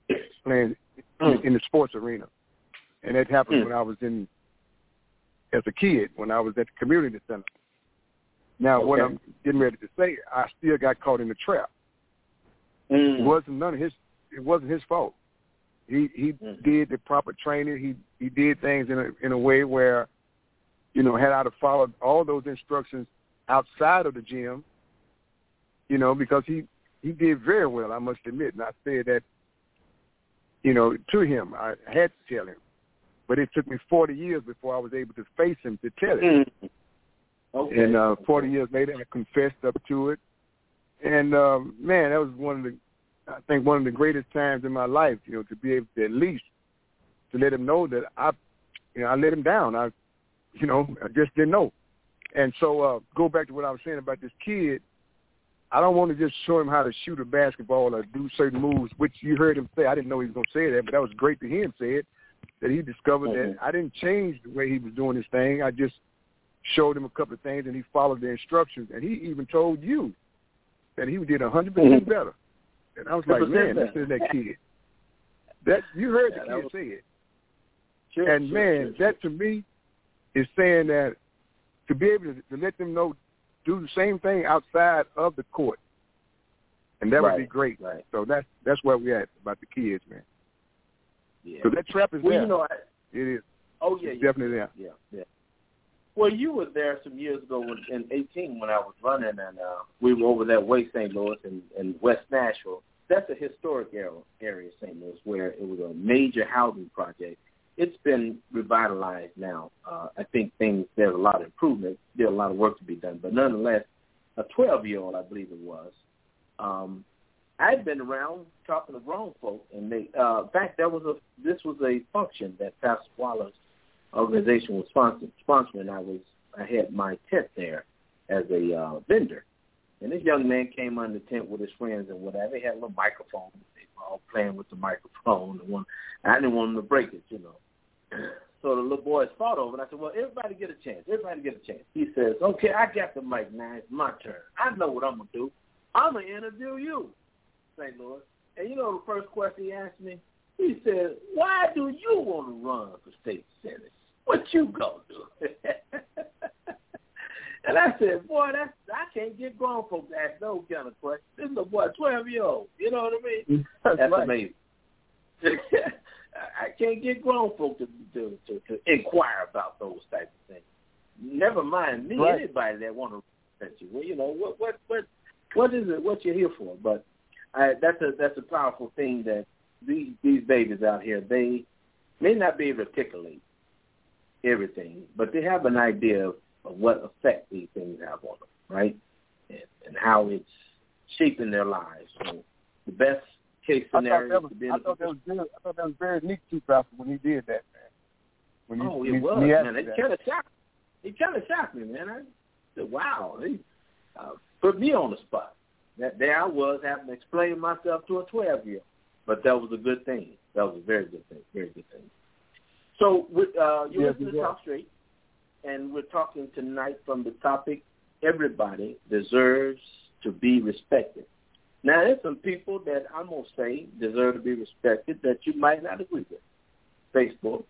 playing in the sports arena. And that happened when I was as a kid, when I was at the community center. Now, what I'm getting ready to say, I still got caught in the trap. It wasn't his fault. He did the proper training. He did things in a way where, had I to follow all those instructions outside of the gym, because he did very well, I must admit. And I said that, to him. I had to tell him. But it took me 40 years before I was able to face him to tell him. Okay. And 40 years later, I confessed up to it. And, man, that was one of the greatest times in my life, to be able to at least to let him know that I let him down. I just didn't know. And so go back to what I was saying about this kid. I don't want to just show him how to shoot a basketball or do certain moves, which you heard him say. I didn't know he was going to say that, but that was great to hear him say it, that he discovered that I didn't change the way he was doing his thing. I just showed him a couple of things, and he followed the instructions. And he even told you that he did 100% better. And I was like, man, this is that kid. That you heard the kid say it. That to me is saying that to be able to let them know, do the same thing outside of the court, and that would be great. Right. So that's where we're at about the kids, man. Yeah. So that trap is there. It is. Oh yeah, it's definitely there. Yeah. Well, you were there some years ago in 2018 when I was running, and we were over that way, St. Louis and West Nashville. That's a historic area, St. Louis, where it was a major housing project. It's been revitalized now. I think there's a lot of improvement. There's a lot of work to be done. But nonetheless, a 12-year-old, I believe it was, I'd been around talking to grown folk, and they, in fact, this was a function that Pastor Waller's organization was sponsoring. I had my tent there as a vendor. And this young man came on the tent with his friends and whatever. They had a little microphone. They were all playing with the microphone. I didn't want them to break it, So the little boys fought over it. I said, well, everybody get a chance. He says, okay, I got the mic now. It's my turn. I know what I'm going to do. I'm going to interview you, St. Louis. And the first question he asked me? He said, why do you want to run for state senate? What you going to do? And I said, boy, I can't get grown folks to ask those kind of questions. This little boy, 12-year-old. You know what I mean? That's right. Amazing. I can't get grown folks to inquire about those types of things. Never mind me, anybody that want to represent you. Well, what is it? What you're here for? But that's a powerful thing that these babies out here, they may not be able to articulate everything, but they have an idea of what effect these things have on them, right? And how it's shaping their lives. So the best case scenario is to be. I thought that was very neat too, Pastor, when he did that, man. It was, man. It kind of shocked me, man. I said, wow. He put me on the spot. There I was having to explain myself to a 12-year-old. But that was a good thing. That was a very good thing. Very good thing. So you're listening to Talk Straight, and we're talking tonight from the topic, everybody deserves to be respected. Now, there's some people that I'm going to say deserve to be respected that you might not agree with. Facebook,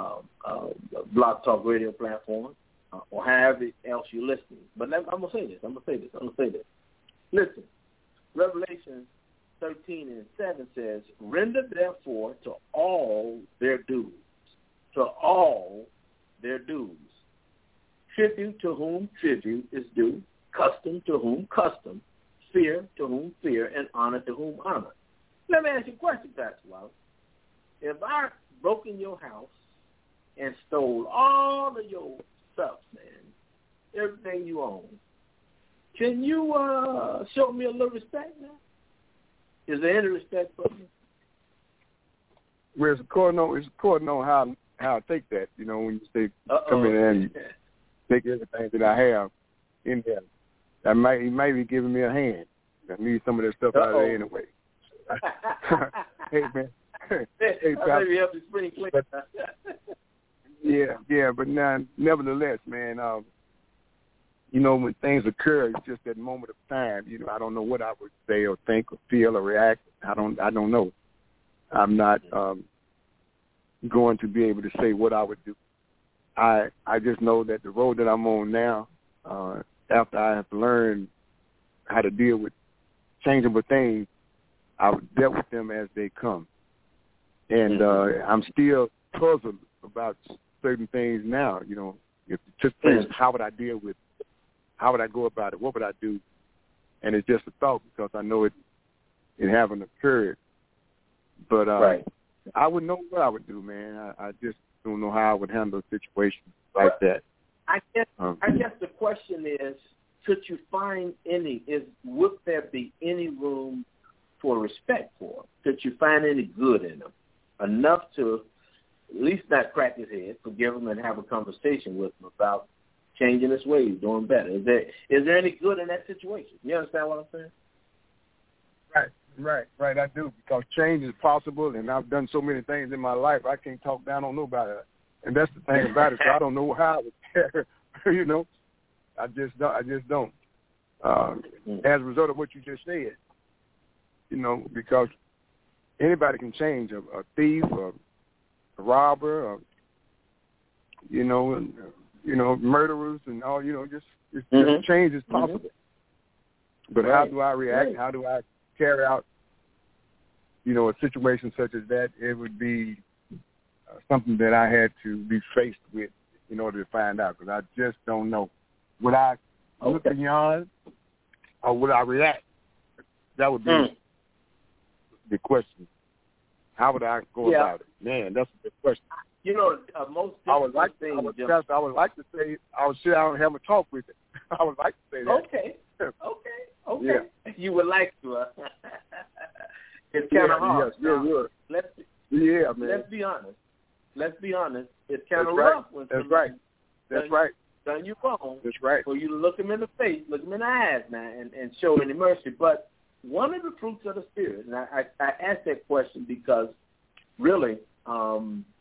Blog Talk Radio platform, or however else you're listening. But I'm going to say this. Listen, Revelation 13:7 says, render therefore to all their dues. To all their dues. Tribute to whom tribute is due, custom to whom custom, fear to whom fear, and honor to whom honor. Let me ask you a question, Pastor Wallace. If I broke in your house and stole all of your stuff, man, everything you own, can you show me a little respect now? Is there any respect for me? Well, it's according on how I take that. When you say come in and take everything that I have in there, he might be giving me a hand. I need some of that stuff out of there anyway. Hey man, hey pal. Maybe help you spring clean. Yeah, but now, nevertheless, man, when things occur, it's just that moment of time. I don't know what I would say or think or feel or react. I don't know. I'm not going to be able to say what I would do. I just know that the road that I'm on now, after I have learned how to deal with changeable things, I've dealt with them as they come. And I'm still puzzled about certain things now. You know, if it took place, how would I deal with it? How would I go about it? What would I do? And it's just a thought because I know it haven't occurred. But I wouldn't know what I would do, man. I just don't know how I would handle a situation like that. I guess the question is, could you find would there be any room for respect for them? Could you find any good in them? Enough to at least not crack his head, forgive him, and have a conversation with him about changing his ways, doing better. Is there any good in that situation? You understand what I'm saying? Right. I do, because change is possible, and I've done so many things in my life. I can't talk down on nobody, and that's the thing about it. So I don't know how I would care. You know, I just don't. As a result of what you just said, you know, because anybody can change. A thief, a robber, murderers, and all. You know, just change is possible. But how do I react? How do I carry out, you know, a situation such as that? It would be something that I had to be faced with in order to find out, because I just don't know. Would I look beyond, or would I react? That would be the question. How would I go about it? Man, that's a good question. You know, most I would like to say I would sit down and have a talk with it. I would like to say that. Okay. Yeah. You would like to. It's kind of hard. Let's be honest. It's kind of rough when That's right. Done you wrong. That's right. For you to look him in the face, look him in the eyes, man, and show any mercy. But one of the fruits of the Spirit, and I asked that question because really, I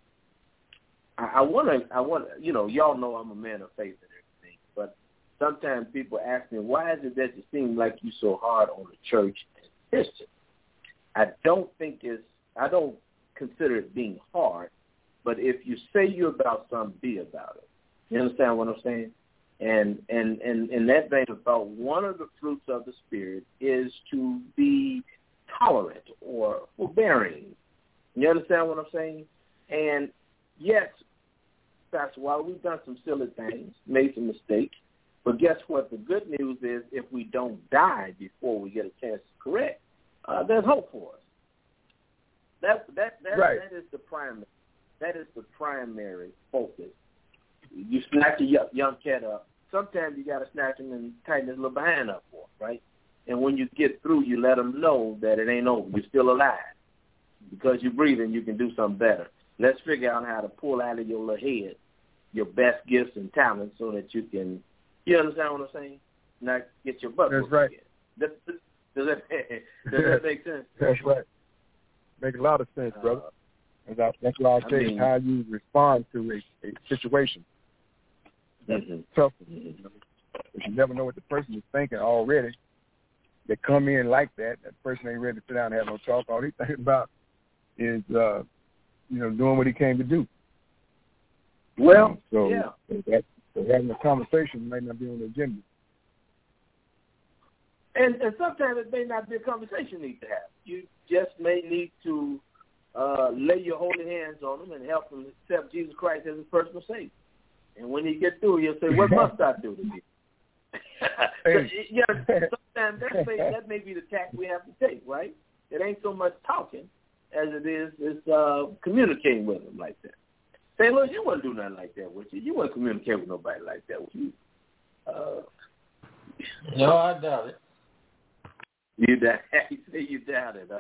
want to, you know, y'all know I'm a man of faith and everything, but sometimes people ask me, why is it that it seems like you so hard on the church and Christians? I don't consider it being hard, but if you say you're about something, be about it. You understand what I'm saying? And in that vein of thought, one of the fruits of the Spirit is to be tolerant or forbearing. You understand what I'm saying? And yes, that's why we've done some silly things, made some mistakes. But guess what? The good news is if we don't die before we get a chance to correct, there's hope for us. That is the primary. That is the primary focus. You snatch a young cat up. Sometimes you got to snatch him and tighten his little behind up for him, right? And when you get through, you let him know that it ain't over. You're still alive. Because you're breathing, you can do something better. Let's figure out how to pull out of your little head your best gifts and talents so that you can, you understand what I'm saying? Not get your butt. That's right. Does that make sense? That's right. Make a lot of sense, brother. That's what I'll say, is how you respond to a situation. That's tough. You know? You never know what the person is thinking already. They come in like that. That person ain't ready to sit down and have no talk. All he's thinking about is, doing what he came to do. Well, so having a conversation might not be on the agenda. And sometimes it may not be a conversation you need to have. You just may need to lay your holy hands on them and help them accept Jesus Christ as his personal Savior. And when you get through, you'll say, what must I do to be? Sometimes that may be the tack we have to take, right? It ain't so much talking as it is communicating with them like that. Say, look, you wouldn't do nothing like that, would you? You wouldn't communicate with nobody like that, would you? No, I doubt it. You say you doubt it.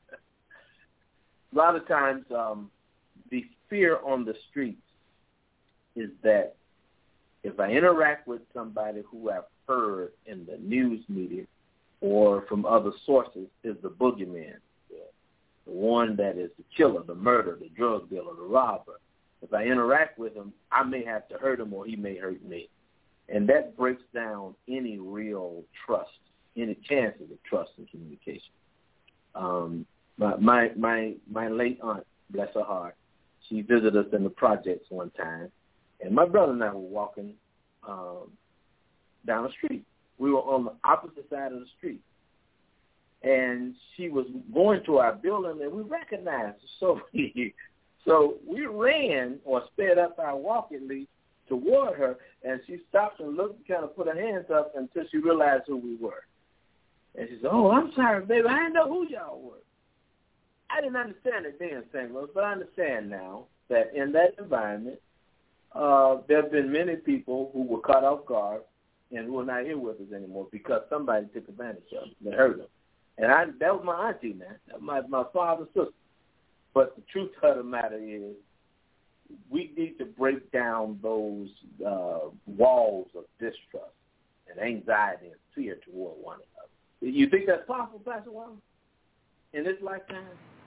A lot of times, the fear on the streets is that if I interact with somebody who I've heard in the news media or from other sources is the boogeyman, the one that is the killer, the murderer, the drug dealer, the robber. If I interact with him, I may have to hurt him or he may hurt me. And that breaks down any real trust, any chances of trust and communication. My late aunt, bless her heart, she visited us in the projects one time, and my brother and I were walking down the street. We were on the opposite side of the street, and she was going to our building, and we recognized her. So we ran or sped up our walk at least toward her, and she stopped and looked and kind of put her hands up until she realized who we were. And she said, "Oh, I'm sorry, baby. I didn't know who y'all were." I didn't understand it then, St. Louis, but I understand now that in that environment, there have been many people who were caught off guard and who are not here with us anymore because somebody took advantage of them that hurt them. And that was my auntie, man. That was my father's sister. But the truth of the matter is, we need to break down those walls of distrust and anxiety and fear toward one another. You think that's possible, Pastor Wallace, in this lifetime?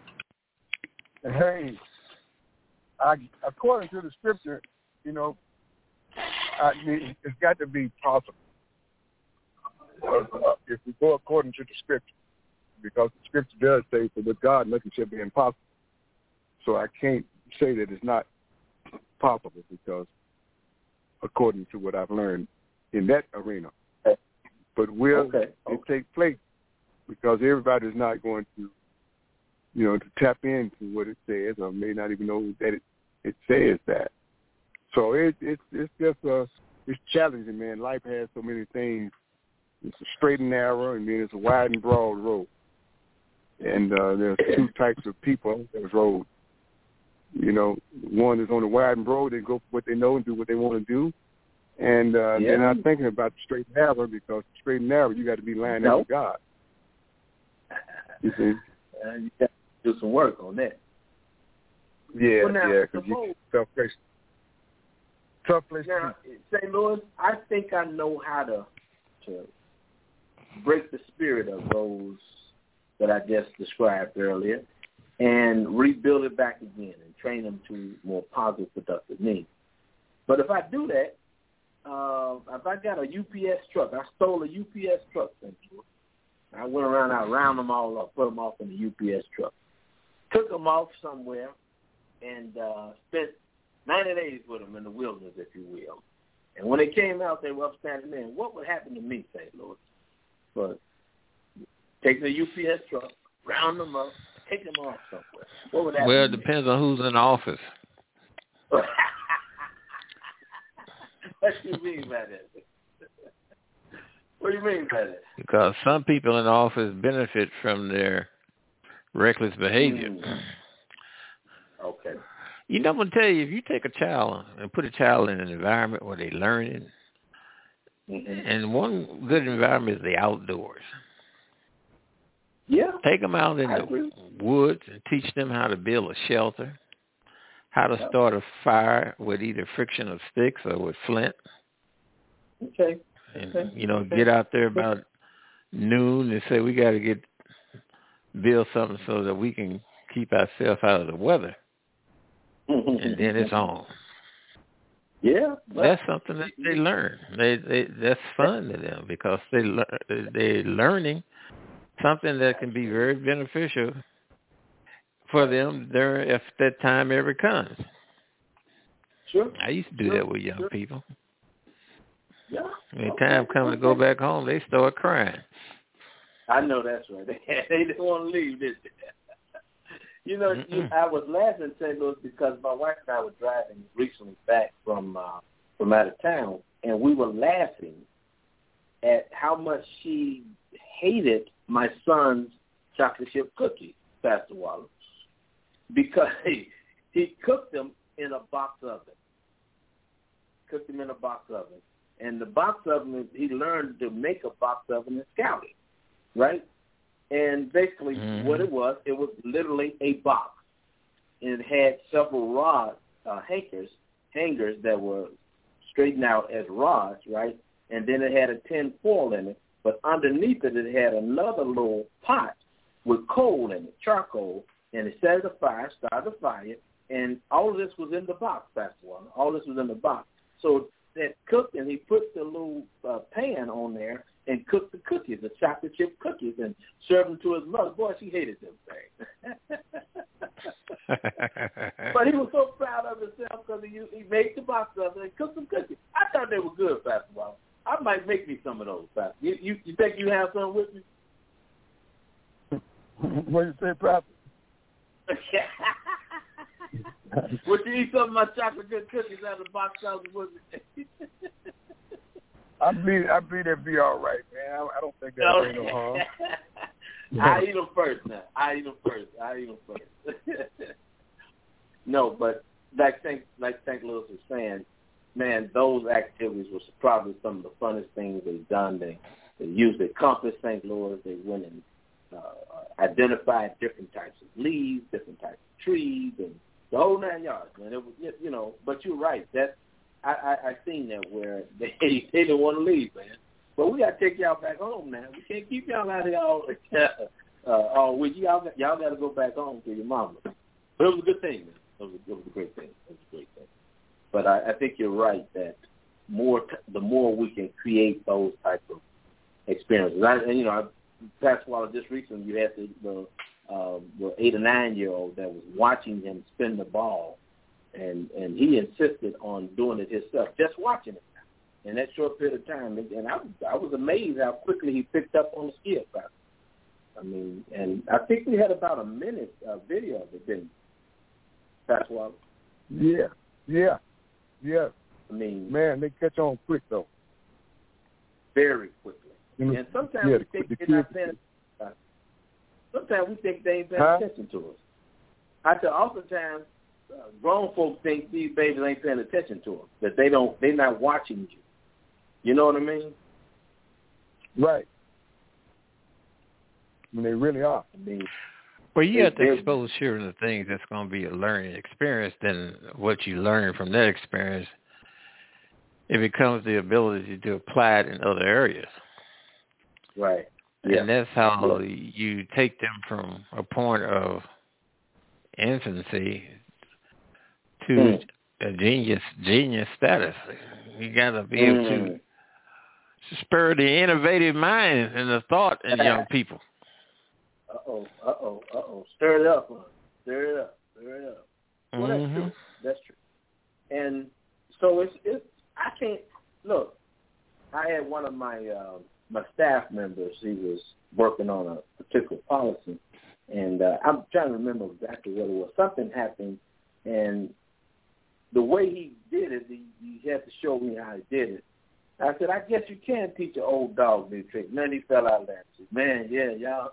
Hey, according to the scripture, it's got to be possible. If we go according to the scripture, because the scripture does say, "For with God nothing shall be impossible." So I can't say that it's not possible, because according to what I've learned in that arena. But will it take place? Because everybody's not going to, to tap into what it says, or may not even know that it says that. So it's just it's challenging, man. Life has so many things. It's a straight and narrow, and then it's a wide and broad road. And there's two types of people on those roads. One is on the wide and broad. They go for what they know and do what they want to do. And they're not thinking about the straight and narrow, because straight and narrow, you got to be lined up with God. You see? You got to do some work on that. Yeah, because you tough place. Tough place. Now, St. Louis, I think I know how to break the spirit of those that I just described earlier and rebuild it back again and train them to more positive, productive means. But if I do that, if I got a UPS truck, I stole a UPS truck, I went around, I round them all up, put them off in the UPS truck, took them off somewhere, and spent 90 days with them in the wilderness, if you will. And when they came out, they were upstanding men. What would happen to me, St. Louis? But take the UPS truck, round them up, take them off somewhere. What would happen? Well, it depends on who's in office. What do you mean by that? What do you mean by that? Because some people in office benefit from their reckless behavior. Okay. I'm going to tell you, if you take a child and put a child in an environment where they're learning, and one good environment is the outdoors. Yeah. Take them out in the woods and teach them how to build a shelter, how to start a fire with either friction of sticks or with flint. Okay. And, get out there about noon and say, we got to build something so that we can keep ourselves out of the weather. And then it's on. Yeah. That's something that they learn. That's fun to them, because they're learning something that can be very beneficial for them if that time ever comes. Sure. I used to do that with young people. Yeah. When time comes to go back home, they start crying. I know that's right. They didn't want to leave, did they? I was laughing, St. Louis, because my wife and I were driving recently back from out of town, and we were laughing at how much she hated my son's chocolate chip cookies, Pastor Wallace, because he cooked them in a box oven. And the box oven, he learned to make a box oven in Scouting, right? And basically what it was literally a box. And it had several rod hangers that were straightened out as rods, right? And then it had a tin foil in it. But underneath it, it had another little pot with coal in it, charcoal. And it set the fire, started the fire. And all of this was in the box, Pastor Warner. All this was in the box. So that cooked, and he put the little pan on there, and cook the cookies, the chocolate chip cookies, and serve them to his mother. Boy, she hated them things. But he was so proud of himself because he made the box of it and cooked some cookies. I thought they were good, Pastor Wallace. I might make me some of those, Pastor. You think you have some with me? What you say, Pastor? Would you eat some of my chocolate chip cookies out of the box of it with me? I believe that'd be all right, man. I don't think that'll be no harm. I eat them first now. No, but like St. Louis was saying, man, those activities were probably some of the funnest things they've done. They used their compass, St. Louis. They went and identified different types of leaves, different types of trees, and the whole 9 yards, man. It was, but you're right. That I seen that where they didn't want to leave, man. But we got to take y'all back home now. We can't keep y'all out here all week. Y'all got to go back home to your mama. But it was a good thing, man. It was a great thing. But I think you're right that the more we can create those types of experiences. Pastor Wallace, just recently you had the 8 or 9 year old that was watching him spin the ball, and he insisted on doing it himself, just watching it in that short period of time. And I was amazed how quickly he picked up on the skill, Pastor. I mean, and I think we had about a minute video of it, didn't we, Pastor Wallace? Yeah. I mean, man, they catch on quick though. Very quickly. And sometimes we think they're not paying. Sometimes we think they ain't paying attention to us. I said, oftentimes grown folks think these babies ain't paying attention to them. That they're not watching you. You know what I mean? Right. I mean, they really are. Well, you have to expose children to things that's going to be a learning experience. Then what you learn from that experience, it becomes the ability to apply it in other areas. Right. And that's how you take them from a point of infancy to a genius status. You got to be able to spur the innovative mind and the thought in young people. Stir it up, man. Stir it up. Well, that's true. That's true. And so it's I can't look. I had one of my staff members. He was working on a particular policy, and I'm trying to remember exactly what it was. Something happened, and the way he did it, he had to show me how he did it. I said, I guess you can teach an old dog new trick. Man, he fell out laughing. Man, y'all.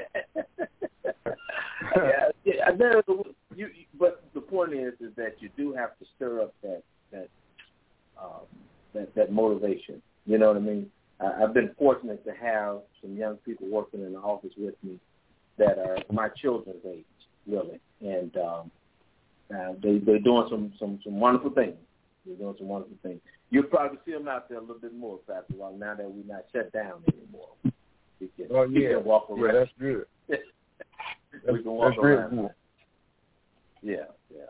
But the point is that you do have to stir up that motivation. You know what I mean? I've been fortunate to have some young people working in the office with me that are my children's age, really, and they're doing some wonderful things. They're doing some wonderful things. You'll probably see them out there a little bit more, Pastor, now that we're not shut down anymore. We can walk around. Yeah, that's good. We can walk around. Cool. Yeah.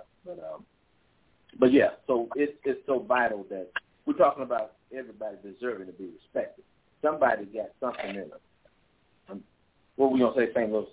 But yeah, so it's so vital that we're talking about everybody deserving to be respected. Somebody got something in them. What were we going to say, St. Louis?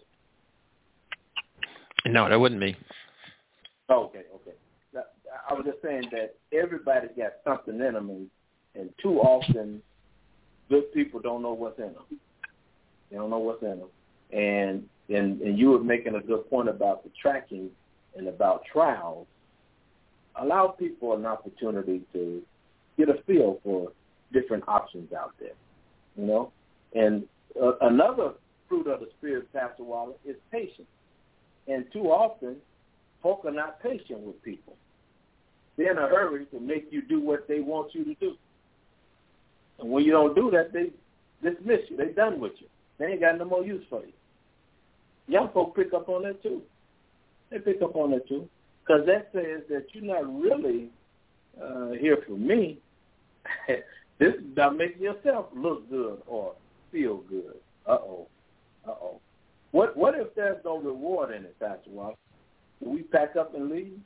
No, that wouldn't be. Okay. I was just saying that everybody's got something in them, and too often good people don't know what's in them. They don't know what's in them. And you were making a good point about the tracking and about trials. Allow people an opportunity to get a feel for different options out there, you know. And another fruit of the Spirit, Pastor Wallace, is patience. And too often, folk are not patient with people. They're in a hurry to make you do what they want you to do. And when you don't do that, they dismiss you. They're done with you. They ain't got no more use for you. Young folk pick up on that too. They pick up on that too. Because that says that you're not really here for me. This is about making yourself look good or feel good. Uh-oh. What if there's no reward in it, Pastor Wallace? Do we pack up and leave?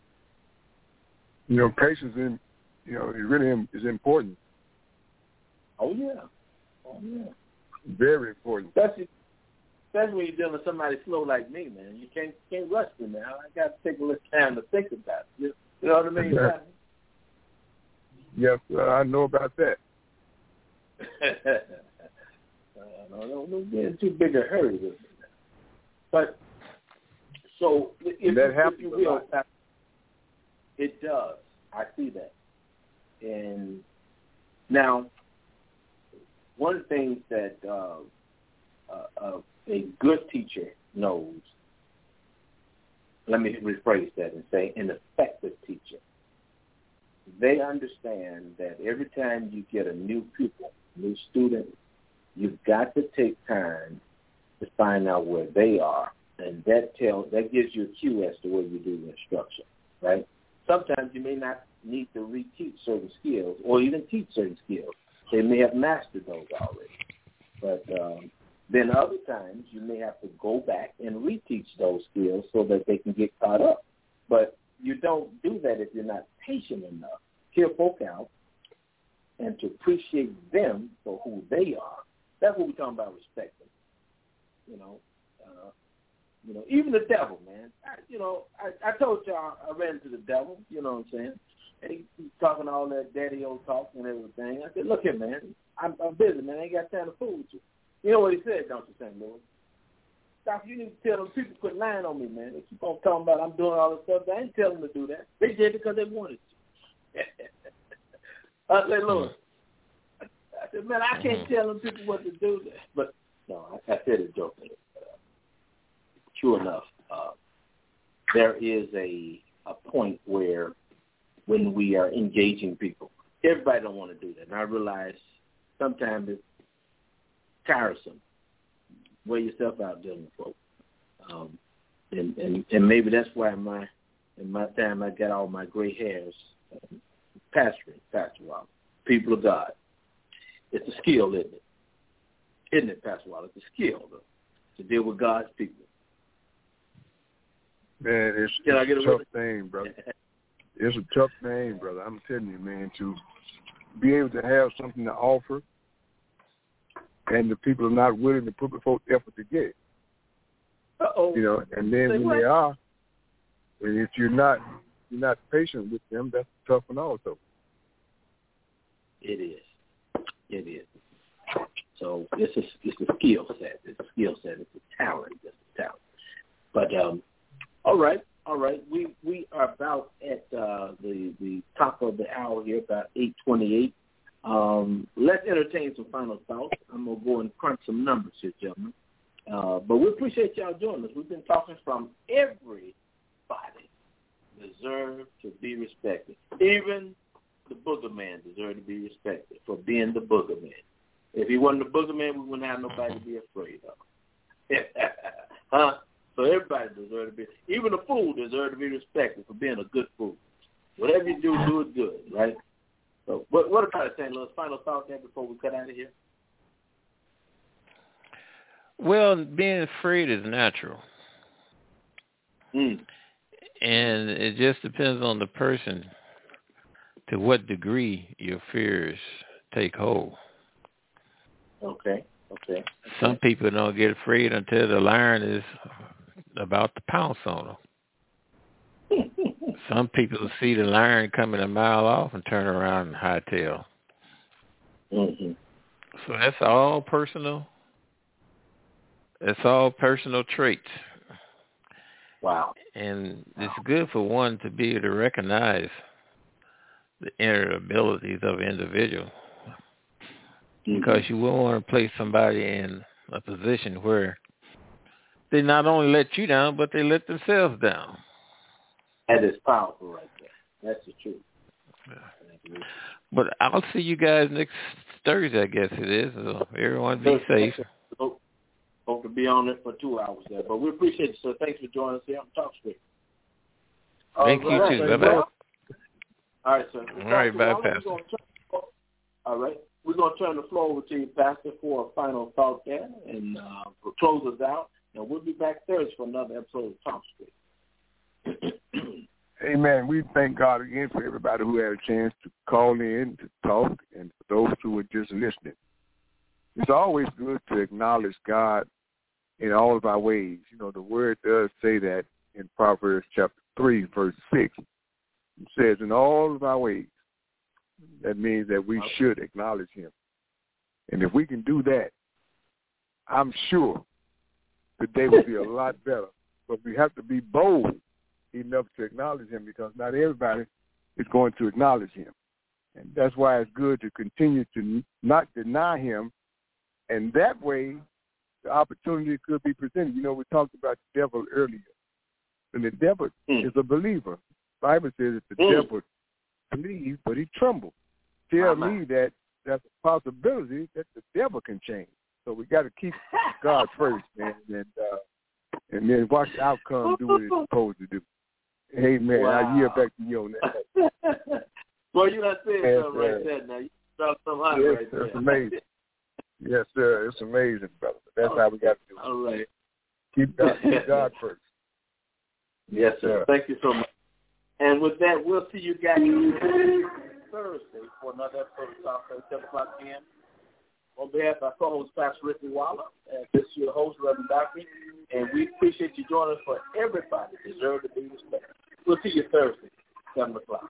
Patience it really is important. Oh, yeah. Oh, yeah. Very important. Especially when you're dealing with somebody slow like me, man. You can't rush me now. I got to take a little time to think about it. You know what I mean? Yes, I know about that. Don't get in too big a hurry with it. But so if you will, it does. I see that. And now, one of the things that a good teacher knows, let me rephrase that and say an effective teacher, they understand that every time you get a new pupil, new student, you've got to take time to find out where they are, and that gives you a cue as to where you do the instruction, right? Sometimes you may not need to reteach certain skills or even teach certain skills. They may have mastered those already. But then other times you may have to go back and reteach those skills so that they can get caught up. But you don't do that if you're not patient enough. Hear folk out and to appreciate them for who they are. That's what we're talking about, respect them. Even the devil, man. I told y'all I ran into the devil, you know what I'm saying? And he's talking all that daddy-o talk and everything. I said, look here, man, I'm busy, man. I ain't got time to fool with you. You know what he said, don't you, St. Louis? Doc, you need to tell them people quit lying on me, man. They keep on talking about I'm doing all this stuff. I ain't telling them to do that. They did it because they wanted to. I said, Lord, I said, man, I can't tell them people what to do. But, no, I said it jokingly. True enough, there is a point where when we are engaging people, everybody don't want to do that. And I realize sometimes it's tiresome. Wear yourself out dealing with folks. And maybe that's why in my time I got all my gray hairs. Pastor Wallace, people of God. It's a skill, isn't it? Isn't it, Pastor Wallace? It's a skill, though, to deal with God's people. Man, it's a tough thing, brother. It's a tough thing, brother. I'm telling you, man, to be able to have something to offer and the people are not willing to put before effort to get it. Uh-oh. And then when they are, and if you're not patient with them, that's a tough one also. It is. So it's a skill set. It's a skill set. It's a talent. But all right. We are about at the top of the hour here, about 8:28. Let's entertain some final thoughts. I'm gonna go and crunch some numbers here, gentlemen. But we appreciate y'all joining us. We've been talking from everybody deserves to be respected. Even the booger man deserves to be respected for being the booger man. If he wasn't the booger man, we wouldn't have nobody to be afraid of. Huh? So everybody deserves to be, even a fool deserves to be respected for being a good fool. Whatever you do it good, right? So what about it, St. Louis? Final thought there before we cut out of here? Well, being afraid is natural. Mm. And it just depends on the person to what degree your fears take hold. Okay. Some people don't get afraid until the lion is about to pounce on them. Some people see the lion coming a mile off and turn around and hightail. Mm-hmm. So that's all personal. It's all personal traits. Wow. And it's good for one to be able to recognize the inner abilities of an individual. Because you won't want to place somebody in a position where they not only let you down, but they let themselves down. That is powerful right there. That's the truth. Yeah. But I'll see you guys next Thursday, I guess it is. So everyone be safe. Hope to be on it for 2 hours there. But we appreciate you, sir. Thanks for joining us here on Talk Straight. Thank you, too. Bye-bye. All right, sir. All right, bye, Pastor. All right. We're going to turn the floor over to you, Pastor, for a final thought there, and we'll close us out. And we'll be back Thursday for another episode of Talk Straight. Amen. We thank God again for everybody who had a chance to call in, to talk, and for those who are just listening. It's always good to acknowledge God in all of our ways. You know, the word does say that in Proverbs chapter 3, verse 6. It says, in all of our ways. That means that we should acknowledge him. And if we can do that, I'm sure the day will be a lot better. But we have to be bold enough to acknowledge him, because not everybody is going to acknowledge him. And that's why it's good to continue to not deny him. And that way, the opportunity could be presented. You know, we talked about the devil earlier. And the devil is a believer. The Bible says that the devil believes, but he trembles. Tell me that that's a possibility that the devil can change. So we got to keep God first, man, and then watch the outcome do what it's supposed to do. Amen. Wow. I yield back to you on that. Well, you done said something right there. Now you dropped some hot right there. It's amazing. Yes, sir. It's amazing, brother. That's how we got to do it. All right. Keep God first. Yes, sir. Thank you so much. And with that, we'll see you guys Thursday for another episode of Talk Faith, 7 o'clock p.m. On behalf of our co-host, Pastor Ricky Waller, and this is your host, Reverend Dockery, and we appreciate you joining us. For everybody deserves to be respected. We'll see you Thursday, 7 o'clock.